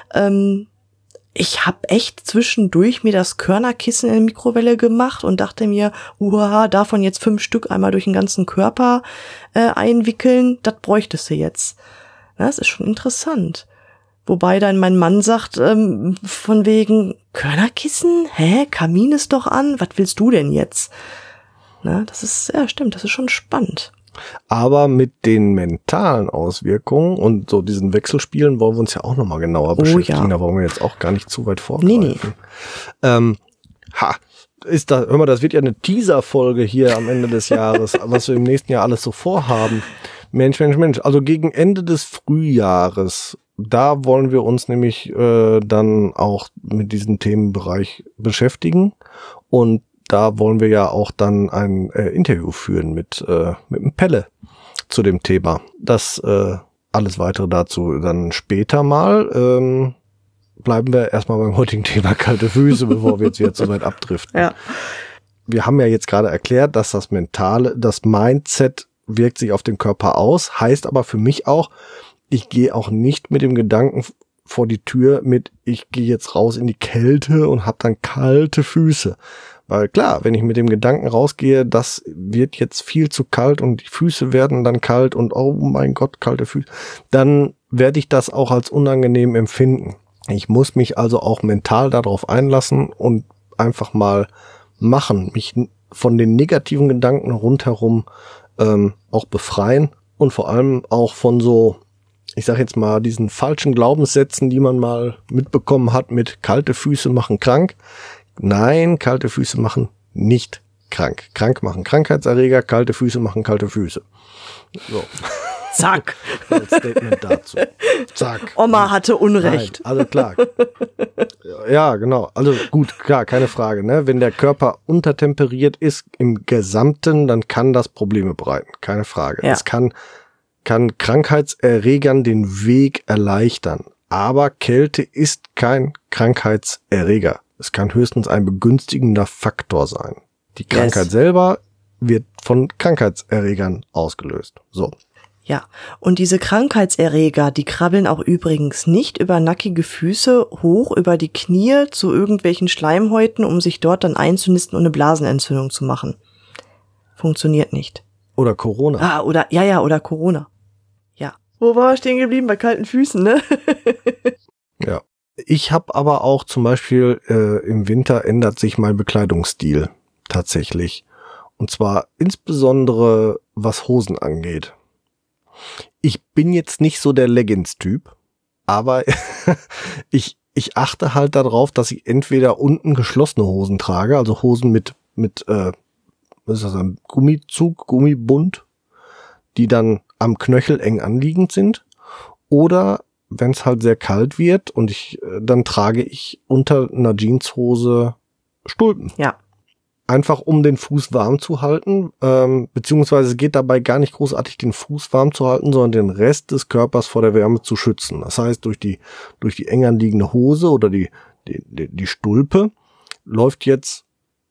Ich habe echt zwischendurch mir das Körnerkissen in der Mikrowelle gemacht und dachte mir, davon jetzt 5 Stück einmal durch den ganzen Körper einwickeln, das bräuchtest du jetzt. Das ist schon interessant. Wobei dann mein Mann sagt, von wegen, Körnerkissen? Kamin ist doch an, was willst du denn jetzt? Na, das ist, ja stimmt, das ist schon spannend. Aber mit den mentalen Auswirkungen und so diesen Wechselspielen wollen wir uns ja auch nochmal genauer beschäftigen. Da wollen wir jetzt auch gar nicht zu weit vorgreifen. Nee. Hör mal, das wird ja eine Teaser-Folge hier am Ende des Jahres, was wir im nächsten Jahr alles so vorhaben. Mensch. Also gegen Ende des Frühjahres, da wollen wir uns nämlich dann auch mit diesem Themenbereich beschäftigen. Und da wollen wir ja auch dann ein Interview führen mit dem Pelle zu dem Thema. Das alles weitere dazu dann später mal. Bleiben wir erstmal beim heutigen Thema kalte Füße, bevor wir jetzt wieder zu weit abdriften. Ja. Wir haben ja jetzt gerade erklärt, dass das Mindset wirkt sich auf den Körper aus, heißt aber für mich auch, ich gehe auch nicht mit dem Gedanken vor die Tür ich gehe jetzt raus in die Kälte und habe dann kalte Füße. Weil klar, wenn ich mit dem Gedanken rausgehe, das wird jetzt viel zu kalt und die Füße werden dann kalt und oh mein Gott, kalte Füße, dann werde ich das auch als unangenehm empfinden. Ich muss mich also auch mental darauf einlassen und einfach mal machen, mich von den negativen Gedanken rundherum auch befreien und vor allem auch von so, ich sag jetzt mal, diesen falschen Glaubenssätzen, die man mal mitbekommen hat mit kalte Füße machen krank. Nein, kalte Füße machen nicht krank. Krank machen Krankheitserreger, kalte Füße machen kalte Füße. So. Zack. Als Statement dazu. Zack. Oma hatte Unrecht. Nein, also klar. Ja, genau. Also gut, klar, keine Frage. Ne? Wenn der Körper untertemperiert ist im Gesamten, dann kann das Probleme bereiten. Keine Frage. Ja. Es kann Krankheitserregern den Weg erleichtern. Aber Kälte ist kein Krankheitserreger. Es kann höchstens ein begünstigender Faktor sein. Die Krankheit selber wird von Krankheitserregern ausgelöst. So. Ja, und diese Krankheitserreger, die krabbeln auch übrigens nicht über nackige Füße hoch über die Knie zu irgendwelchen Schleimhäuten, um sich dort dann einzunisten und eine Blasenentzündung zu machen. Funktioniert nicht. Oder Corona. Oder Corona. Ja. Wo war ich stehen geblieben? Bei kalten Füßen, ne? Ja. Ich habe aber auch zum Beispiel im Winter ändert sich mein Bekleidungsstil tatsächlich. Und zwar insbesondere was Hosen angeht. Ich bin jetzt nicht so der Leggings-Typ, aber ich achte halt darauf, dass ich entweder unten geschlossene Hosen trage, also Hosen mit was ist das, ein Gummibund, die dann am Knöchel eng anliegend sind, oder wenn es halt sehr kalt wird und dann trage ich unter einer Jeanshose Stulpen. Ja. Einfach um den Fuß warm zu halten, beziehungsweise es geht dabei gar nicht großartig den Fuß warm zu halten, sondern den Rest des Körpers vor der Wärme zu schützen. Das heißt, durch die eng anliegende Hose oder die Stulpe läuft jetzt,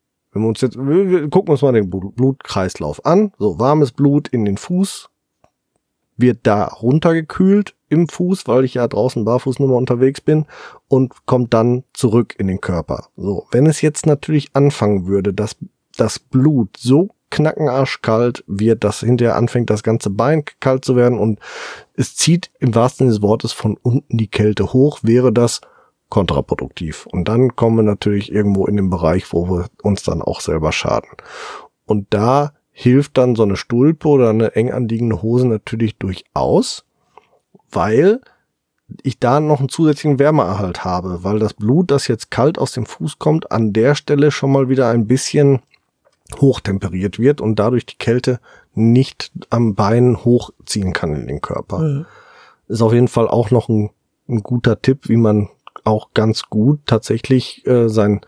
wir gucken uns mal den Blutkreislauf an. So, warmes Blut in den Fuß wird da runtergekühlt im Fuß, weil ich ja draußen barfuß nur mal unterwegs bin, und kommt dann zurück in den Körper. So, wenn es jetzt natürlich anfangen würde, dass das Blut so knackenarschkalt wird, dass hinterher anfängt, das ganze Bein kalt zu werden und es zieht im wahrsten Sinne des Wortes von unten die Kälte hoch, wäre das kontraproduktiv. Und dann kommen wir natürlich irgendwo in den Bereich, wo wir uns dann auch selber schaden. Und da hilft dann so eine Stulpe oder eine eng anliegende Hose natürlich durchaus, weil ich da noch einen zusätzlichen Wärmeerhalt habe, weil das Blut, das jetzt kalt aus dem Fuß kommt, an der Stelle schon mal wieder ein bisschen hochtemperiert wird und dadurch die Kälte nicht am Bein hochziehen kann in den Körper. Mhm. Ist auf jeden Fall auch noch ein guter Tipp, wie man auch ganz gut tatsächlich sein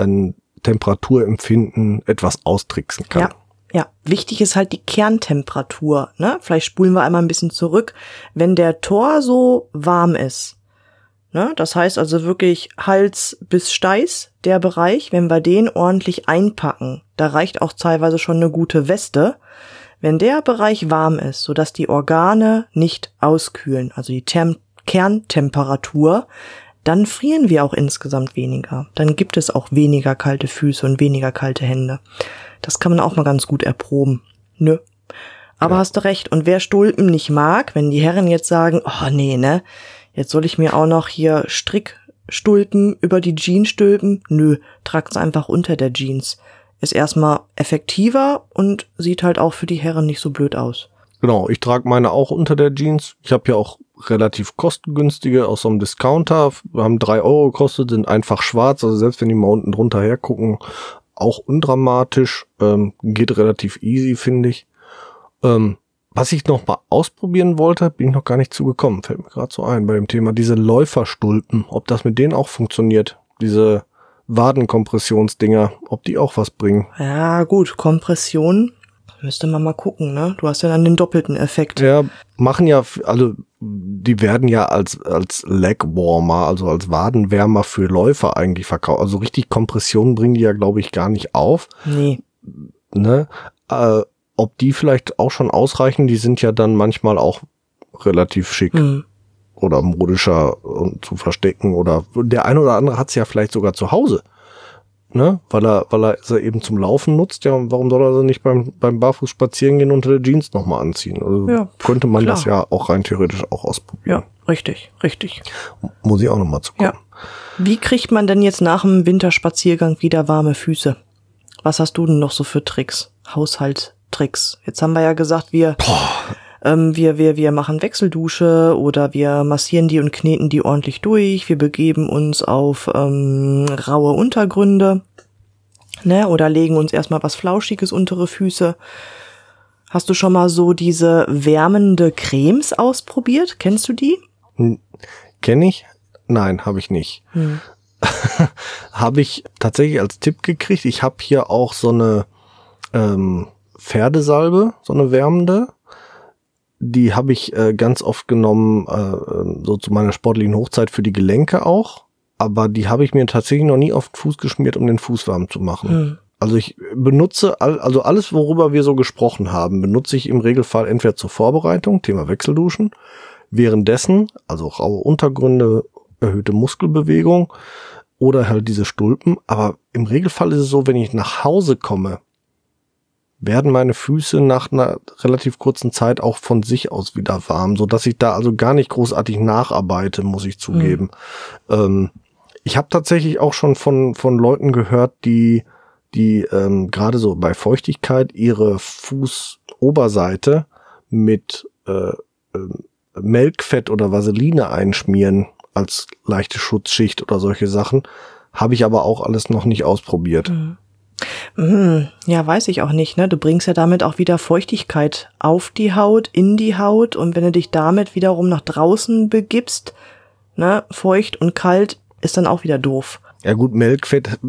Temperaturempfinden etwas austricksen kann. Ja, wichtig ist halt die Kerntemperatur, ne? Vielleicht spulen wir einmal ein bisschen zurück. Wenn der Torso warm ist, ne? Das heißt also wirklich Hals bis Steiß, der Bereich, wenn wir den ordentlich einpacken, da reicht auch teilweise schon eine gute Weste. Wenn der Bereich warm ist, sodass die Organe nicht auskühlen, also die Kerntemperatur, dann frieren wir auch insgesamt weniger. Dann gibt es auch weniger kalte Füße und weniger kalte Hände. Das kann man auch mal ganz gut erproben. Nö. Aber ja. Hast du recht. Und wer Stulpen nicht mag, wenn die Herren jetzt sagen, oh nee, ne, jetzt soll ich mir auch noch hier Strickstulpen über die Jeans stülpen. Nö, tragt's einfach unter der Jeans. Ist erstmal effektiver und sieht halt auch für die Herren nicht so blöd aus. Genau, ich trage meine auch unter der Jeans. Ich habe ja auch relativ kostengünstige aus so einem Discounter. Wir haben 3 € gekostet, sind einfach schwarz. Also selbst wenn die mal unten drunter hergucken, auch undramatisch. Geht relativ easy, finde ich. Was ich noch mal ausprobieren wollte, bin ich noch gar nicht zugekommen. Fällt mir gerade so ein bei dem Thema. Diese Läuferstulpen, ob das mit denen auch funktioniert. Diese Wadenkompressionsdinger, ob die auch was bringen. Ja gut, Kompression müsste man mal gucken, ne? Du hast ja dann den doppelten Effekt. Ja, machen ja, also die werden ja als Legwarmer, also als Wadenwärmer für Läufer eigentlich verkauft. Also richtig Kompression bringen die ja, glaube ich, gar nicht auf. Nee. Ne? Ob die vielleicht auch schon ausreichen, die sind ja dann manchmal auch relativ schick. Mhm. Oder modischer zu verstecken oder der eine oder andere hat es ja vielleicht sogar zu Hause, ne, weil er sie eben zum Laufen nutzt. Ja, warum soll er sie nicht beim Barfuß spazieren gehen unter der Jeans nochmal anziehen? Also ja, könnte man klar. Das ja auch rein theoretisch auch ausprobieren. Ja, richtig. Muss ich auch nochmal zu kommen. Ja. Wie kriegt man denn jetzt nach dem Winterspaziergang wieder warme Füße? Was hast du denn noch so für Tricks? Haushaltstricks. Jetzt haben wir ja gesagt, wir machen Wechseldusche oder wir massieren die und kneten die ordentlich durch. Wir begeben uns auf raue Untergründe, ne, oder legen uns erstmal was Flauschiges untere Füße. Hast du schon mal so diese wärmende Cremes ausprobiert? Kennst du die? Kenn ich? Nein, habe ich nicht. Habe ich tatsächlich als Tipp gekriegt. Ich habe hier auch so eine Pferdesalbe, so eine wärmende. Die habe ich ganz oft genommen, so zu meiner sportlichen Hochzeit für die Gelenke auch. Aber die habe ich mir tatsächlich noch nie auf den Fuß geschmiert, um den Fuß warm zu machen. Also ich benutze, also alles, worüber wir so gesprochen haben, benutze ich im Regelfall entweder zur Vorbereitung, Thema Wechselduschen, währenddessen, also raue Untergründe, erhöhte Muskelbewegung oder halt diese Stulpen. Aber im Regelfall ist es so, wenn ich nach Hause komme, werden meine Füße nach einer relativ kurzen Zeit auch von sich aus wieder warm, so dass ich da also gar nicht großartig nacharbeite, muss ich zugeben. Ich habe tatsächlich auch schon von Leuten gehört, die gerade so bei Feuchtigkeit ihre Fußoberseite mit Melkfett oder Vaseline einschmieren als leichte Schutzschicht oder solche Sachen. Habe ich aber auch alles noch nicht ausprobiert. Ja, weiß ich auch nicht, ne? Du bringst ja damit auch wieder Feuchtigkeit auf die Haut, in die Haut, und wenn du dich damit wiederum nach draußen begibst, ne, feucht und kalt, ist dann auch wieder doof. Ja gut, Melkfett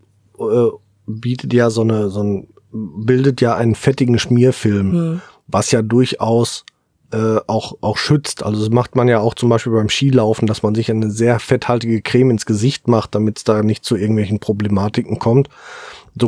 bietet ja bildet ja einen fettigen Schmierfilm, was ja durchaus auch schützt. Also das macht man ja auch zum Beispiel beim Skilaufen, dass man sich eine sehr fetthaltige Creme ins Gesicht macht, damit es da nicht zu irgendwelchen Problematiken kommt. So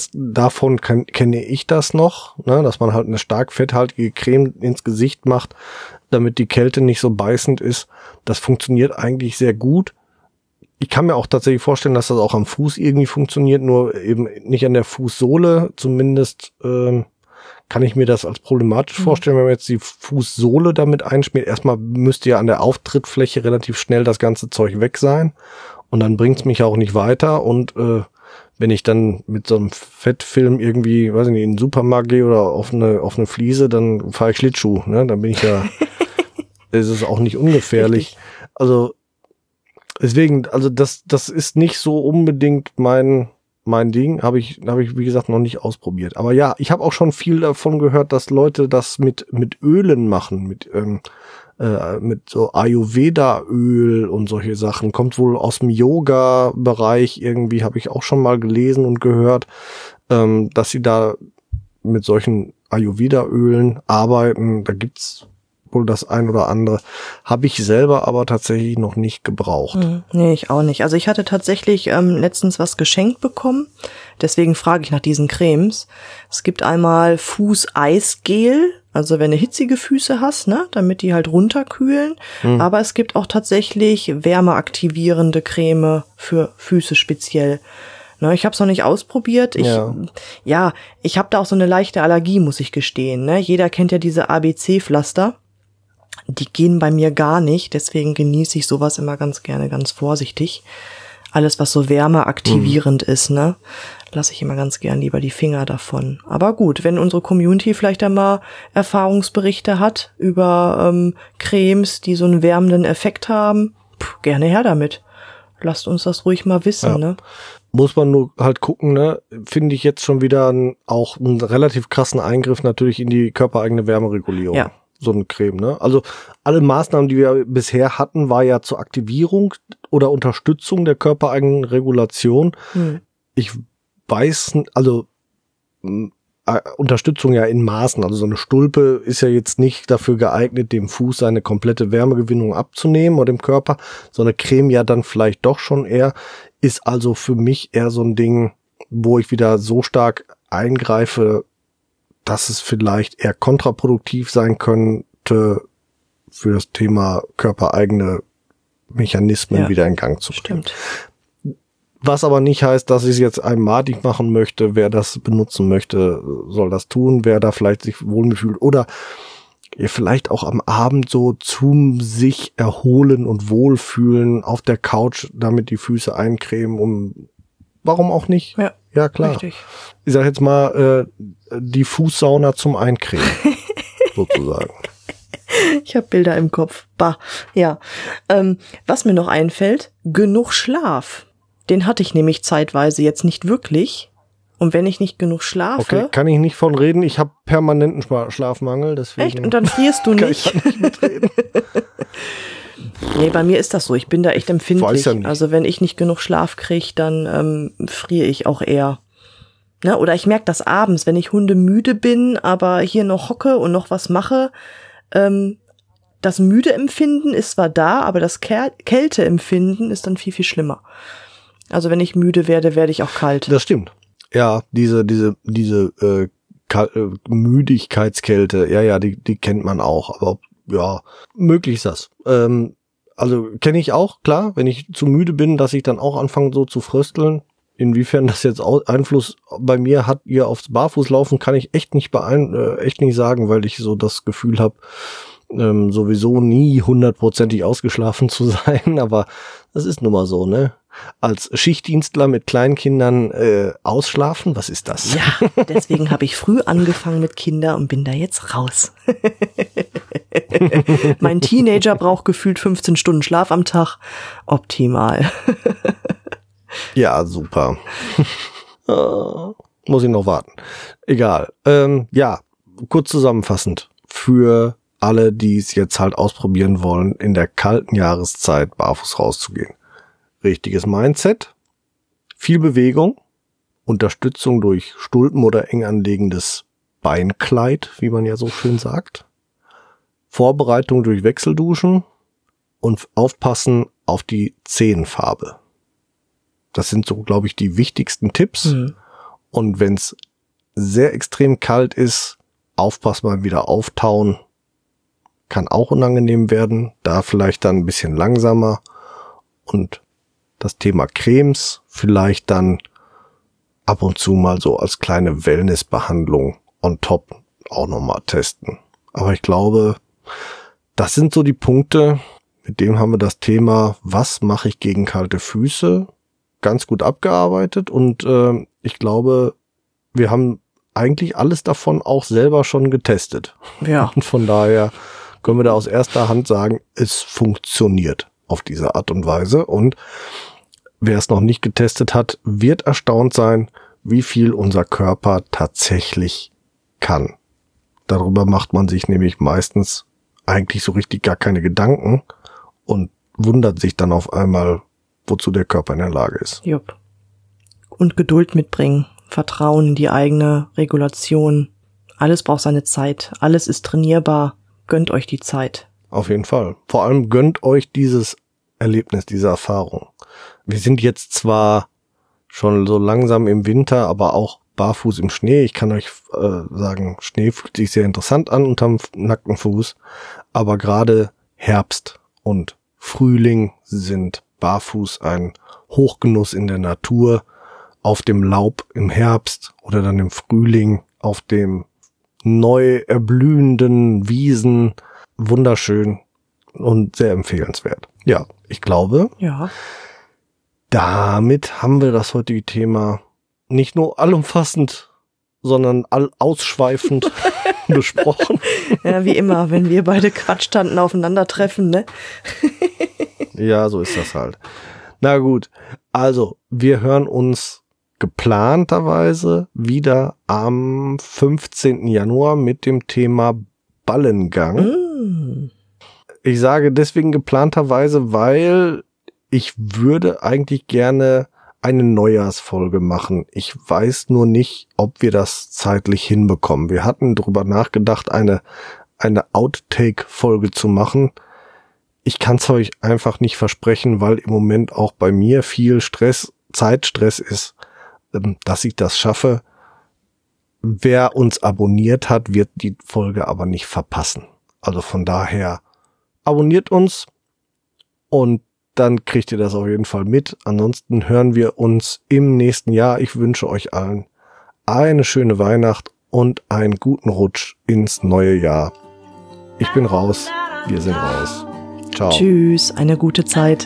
kenne ich das noch, ne, dass man halt eine stark fetthaltige Creme ins Gesicht macht, damit die Kälte nicht so beißend ist. Das funktioniert eigentlich sehr gut. Ich kann mir auch tatsächlich vorstellen, dass das auch am Fuß irgendwie funktioniert, nur eben nicht an der Fußsohle. Zumindest kann ich mir das als problematisch vorstellen, wenn man jetzt die Fußsohle damit einschmiert. Erstmal müsste ja an der Auftrittfläche relativ schnell das ganze Zeug weg sein. Und dann bringt's mich auch nicht weiter. Und wenn ich dann mit so einem Fettfilm irgendwie, weiß ich nicht, in den Supermarkt gehe oder auf eine Fliese, dann fahre ich Schlittschuh. Ne? Dann bin ich ja, ist es auch nicht ungefährlich. Richtig. Also deswegen, also das ist nicht so unbedingt mein mein Ding, habe ich wie gesagt noch nicht ausprobiert. Aber ja, ich habe auch schon viel davon gehört, dass Leute das mit Ölen machen, mit so Ayurveda-Öl und solche Sachen. Kommt wohl aus dem Yoga-Bereich irgendwie, habe ich auch schon mal gelesen und gehört, dass sie da mit solchen Ayurveda-Ölen arbeiten. Da gibt's wohl das ein oder andere. Habe ich selber aber tatsächlich noch nicht gebraucht. Nee, ich auch nicht. Also ich hatte tatsächlich letztens was geschenkt bekommen. Deswegen frage ich nach diesen Cremes. Es gibt einmal Fußeisgel, also wenn du hitzige Füße hast, ne, damit die halt runterkühlen. Aber es gibt auch tatsächlich wärmeaktivierende Creme für Füße speziell. Ne, ich habe es noch nicht ausprobiert. Ich habe da auch so eine leichte Allergie, muss ich gestehen. Ne? Jeder kennt ja diese ABC-Pflaster. Die gehen bei mir gar nicht, deswegen genieße ich sowas immer ganz gerne, ganz vorsichtig. Alles, was so wärmeaktivierend ist, ne, lasse ich immer ganz gern lieber die Finger davon. Aber gut, wenn unsere Community vielleicht einmal Erfahrungsberichte hat über Cremes, die so einen wärmenden Effekt haben, gerne her damit. Lasst uns das ruhig mal wissen, ne. Muss man nur halt gucken, ne, finde ich jetzt schon wieder auch einen relativ krassen Eingriff natürlich in die körpereigene Wärmeregulierung. Ja. So eine Creme, ne? Also alle Maßnahmen, die wir bisher hatten, war ja zur Aktivierung oder Unterstützung der körpereigenen Regulation. Ich weiß, also Unterstützung ja in Maßen. Also so eine Stulpe ist ja jetzt nicht dafür geeignet, dem Fuß seine komplette Wärmegewinnung abzunehmen oder dem Körper. So eine Creme ja dann vielleicht doch schon eher. Ist also für mich eher so ein Ding, wo ich wieder so stark eingreife, dass es vielleicht eher kontraproduktiv sein könnte, für das Thema körpereigene Mechanismen wieder in Gang zu bringen. Stimmt. Was aber nicht heißt, dass ich es jetzt einem madig machen möchte. Wer das benutzen möchte, soll das tun. Wer da vielleicht sich wohl fühlt oder vielleicht auch am Abend so zum sich erholen und wohlfühlen auf der Couch, damit die Füße eincremen, warum auch nicht? Ja, klar. Richtig. Ich sag jetzt mal, die Fußsauna zum Eincremen, sozusagen. Ich habe Bilder im Kopf. Bah, ja. Was mir noch einfällt, genug Schlaf. Den hatte ich nämlich zeitweise jetzt nicht wirklich. Und wenn ich nicht genug schlafe... Okay, kann ich nicht von reden. Ich habe permanenten Schlafmangel, deswegen... Echt? Und dann frierst du nicht? Kann ich nicht mitreden. Nee, bei mir ist das so. Ich bin da echt empfindlich. Weiß ja nicht. Also wenn ich nicht genug Schlaf kriege, dann friere ich auch eher. Ne? Oder ich merke das abends, wenn ich hundemüde bin, aber hier noch hocke und noch was mache. Das Müde-Empfinden ist zwar da, aber das Kälte-Empfinden ist dann viel, viel schlimmer. Also wenn ich müde werde, werde ich auch kalt. Das stimmt. Ja, diese Müdigkeitskälte, ja, die kennt man auch, aber ja, möglich ist das. Also kenne ich auch, klar, wenn ich zu müde bin, dass ich dann auch anfange so zu frösteln. Inwiefern das jetzt Einfluss bei mir hat, ihr aufs Barfußlaufen, kann ich echt nicht sagen, weil ich so das Gefühl habe, sowieso nie 100%ig ausgeschlafen zu sein, aber das ist nun mal so, ne? Als Schichtdienstler mit Kleinkindern ausschlafen, was ist das? Ja, deswegen habe ich früh angefangen mit Kindern und bin da jetzt raus. Mein Teenager braucht gefühlt 15 Stunden Schlaf am Tag. Optimal. Ja, super. Muss ich noch warten. Egal. Ja, kurz zusammenfassend. Für alle, die es jetzt halt ausprobieren wollen, in der kalten Jahreszeit barfuß rauszugehen. Richtiges Mindset, viel Bewegung, Unterstützung durch Stulpen oder eng anlegendes Beinkleid, wie man ja so schön sagt, Vorbereitung durch Wechselduschen und aufpassen auf die Zehenfarbe. Das sind so, glaube ich, die wichtigsten Tipps. Und wenn es sehr extrem kalt ist, aufpassen beim wieder auftauen. Kann auch unangenehm werden, da vielleicht dann ein bisschen langsamer. Und das Thema Cremes vielleicht dann ab und zu mal so als kleine Wellnessbehandlung on top auch nochmal testen. Aber ich glaube, das sind so die Punkte, mit dem haben wir das Thema, was mache ich gegen kalte Füße, ganz gut abgearbeitet. Und ich glaube, wir haben eigentlich alles davon auch selber schon getestet. Ja. Und von daher können wir da aus erster Hand sagen, es funktioniert auf diese Art und Weise. Und wer es noch nicht getestet hat, wird erstaunt sein, wie viel unser Körper tatsächlich kann. Darüber macht man sich nämlich meistens eigentlich so richtig gar keine Gedanken und wundert sich dann auf einmal, wozu der Körper in der Lage ist. Jupp. Und Geduld mitbringen, Vertrauen in die eigene Regulation. Alles braucht seine Zeit, alles ist trainierbar. Gönnt euch die Zeit. Auf jeden Fall. Vor allem gönnt euch dieses Erlebnis, diese Erfahrung. Wir sind jetzt zwar schon so langsam im Winter, aber auch barfuß im Schnee. Ich kann euch sagen, Schnee fühlt sich sehr interessant an unterm nackten Fuß. Aber gerade Herbst und Frühling sind barfuß ein Hochgenuss in der Natur. Auf dem Laub im Herbst oder dann im Frühling auf dem neu erblühenden Wiesen. Wunderschön und sehr empfehlenswert. Ja, ich glaube, damit haben wir das heutige Thema nicht nur allumfassend, sondern ausschweifend besprochen. Ja, wie immer, wenn wir beide Quatschtanten aufeinandertreffen, ne? Ja, so ist das halt. Na gut, also wir hören uns geplanterweise wieder am 15. Januar mit dem Thema Ballengang. Ich sage deswegen geplanterweise, weil ich würde eigentlich gerne eine Neujahrsfolge machen. Ich weiß nur nicht, ob wir das zeitlich hinbekommen. Wir hatten darüber nachgedacht, eine Outtake-Folge zu machen. Ich kann es euch einfach nicht versprechen, weil im Moment auch bei mir viel Zeitstress ist, dass ich das schaffe. Wer uns abonniert hat, wird die Folge aber nicht verpassen. Also von daher abonniert uns und dann kriegt ihr das auf jeden Fall mit. Ansonsten hören wir uns im nächsten Jahr. Ich wünsche euch allen eine schöne Weihnacht und einen guten Rutsch ins neue Jahr. Ich bin raus. Wir sind raus. Ciao. Tschüss, eine gute Zeit.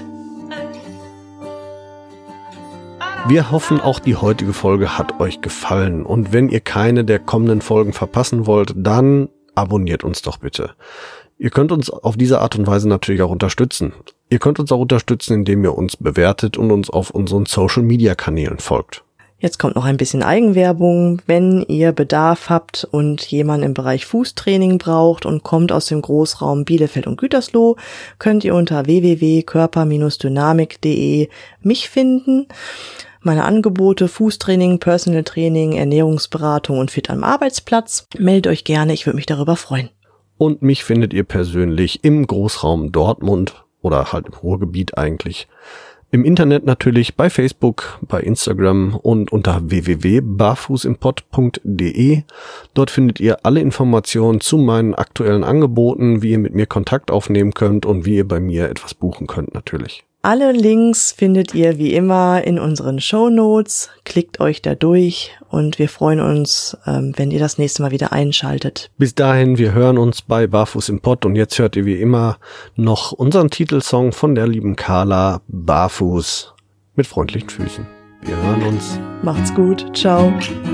Wir hoffen, auch die heutige Folge hat euch gefallen. Und wenn ihr keine der kommenden Folgen verpassen wollt, dann abonniert uns doch bitte. Ihr könnt uns auf diese Art und Weise natürlich auch unterstützen. Ihr könnt uns auch unterstützen, indem ihr uns bewertet und uns auf unseren Social-Media-Kanälen folgt. Jetzt kommt noch ein bisschen Eigenwerbung. Wenn ihr Bedarf habt und jemanden im Bereich Fußtraining braucht und kommt aus dem Großraum Bielefeld und Gütersloh, könnt ihr unter www.körper-dynamik.de mich finden. Meine Angebote: Fußtraining, Personal Training, Ernährungsberatung und Fit am Arbeitsplatz. Meldet euch gerne, ich würde mich darüber freuen. Und mich findet ihr persönlich im Großraum Dortmund oder halt im Ruhrgebiet eigentlich. Im Internet natürlich, bei Facebook, bei Instagram und unter www.barfußimpod.de. Dort findet ihr alle Informationen zu meinen aktuellen Angeboten, wie ihr mit mir Kontakt aufnehmen könnt und wie ihr bei mir etwas buchen könnt natürlich. Alle Links findet ihr wie immer in unseren Shownotes. Klickt euch da durch und wir freuen uns, wenn ihr das nächste Mal wieder einschaltet. Bis dahin, wir hören uns bei Barfuß im Pott und jetzt hört ihr wie immer noch unseren Titelsong von der lieben Carla, Barfuß mit freundlichen Füßen. Wir hören uns. Macht's gut. Ciao.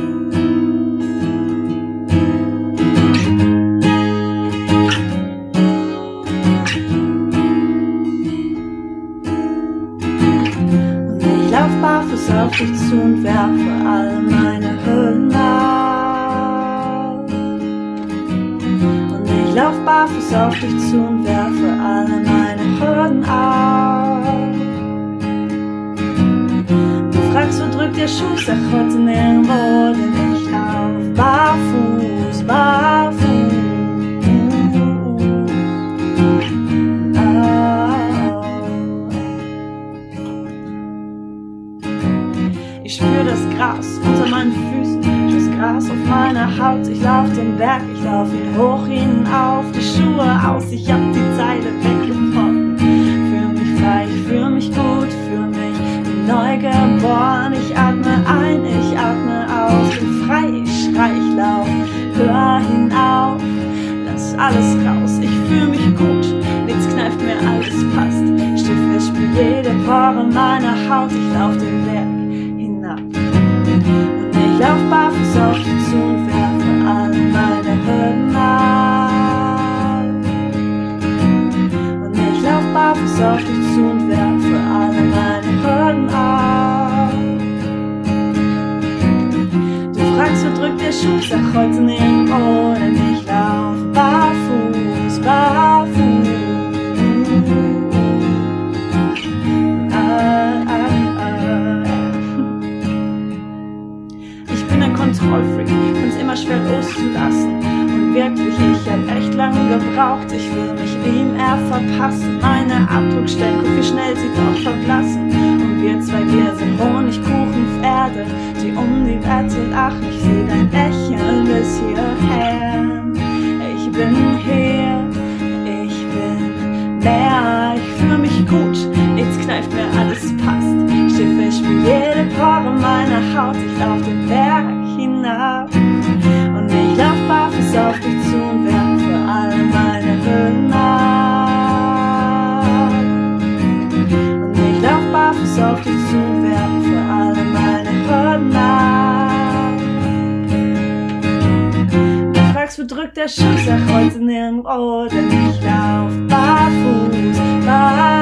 Auf dich zu und werfe all meine Hürden ab. Und ich lauf barfuß auf dich zu und werfe alle meine Hürden ab. Du fragst, wo drückt der Schuh? Sag heute nirgendwo, denn ich lauf barfuß, barfuß. Ich spür das Gras unter meinen Füßen, das Gras auf meiner Haut. Ich lauf den Berg, ich lauf ihn hoch hinauf, die Schuhe aus, ich hab die Zeile weggebrochen. Fühl mich frei, ich fühl mich gut, fühl mich neu geboren. Ich atme ein, ich atme aus, bin frei, ich schrei, ich lauf, hör hinauf, lass alles raus. Ich fühl mich gut, nichts kneift mir, alles passt. Steh fest, spür jede Pore meiner Haut, ich lauf den Berg. Und ich lauf barfuß auf dich zu und werfe alle meine Hürden ab. Und ich lauf barfuß auf dich zu und werfe alle meine Hürden ab. der Schuh, sag heute nirgendwo, denn ich lauf barfuß, barfuß. Ich bin ein Kontrollfreak, find's immer schwer loszulassen. Und wirklich, ich hab echt lange gebraucht, ich will mich ihm eher verpassen. Meine Abdruckstellen, guck wie schnell sie doch verblassen. Und wir zwei, wir sind Honigkuchenpferde, die um die Wette lachen. Ich seh dein Lächeln bis hierher. Ich bin hier, ich bin mehr, ich fühl mich gut, jetzt kneift mir alles passt. Schiffe, ich spür jede Pore meiner Haut, ich lauf den Berg hinab. Und ich lauf barfuß auf dich zu und werf für alle meine Hürden ab. Und ich lauf barfuß auf dich zu und werf für alle meine Hürden ab. Du fragst, wo drückt der Schuh, sag heute nirgendwo, denn ich lauf barfuß, barfuß.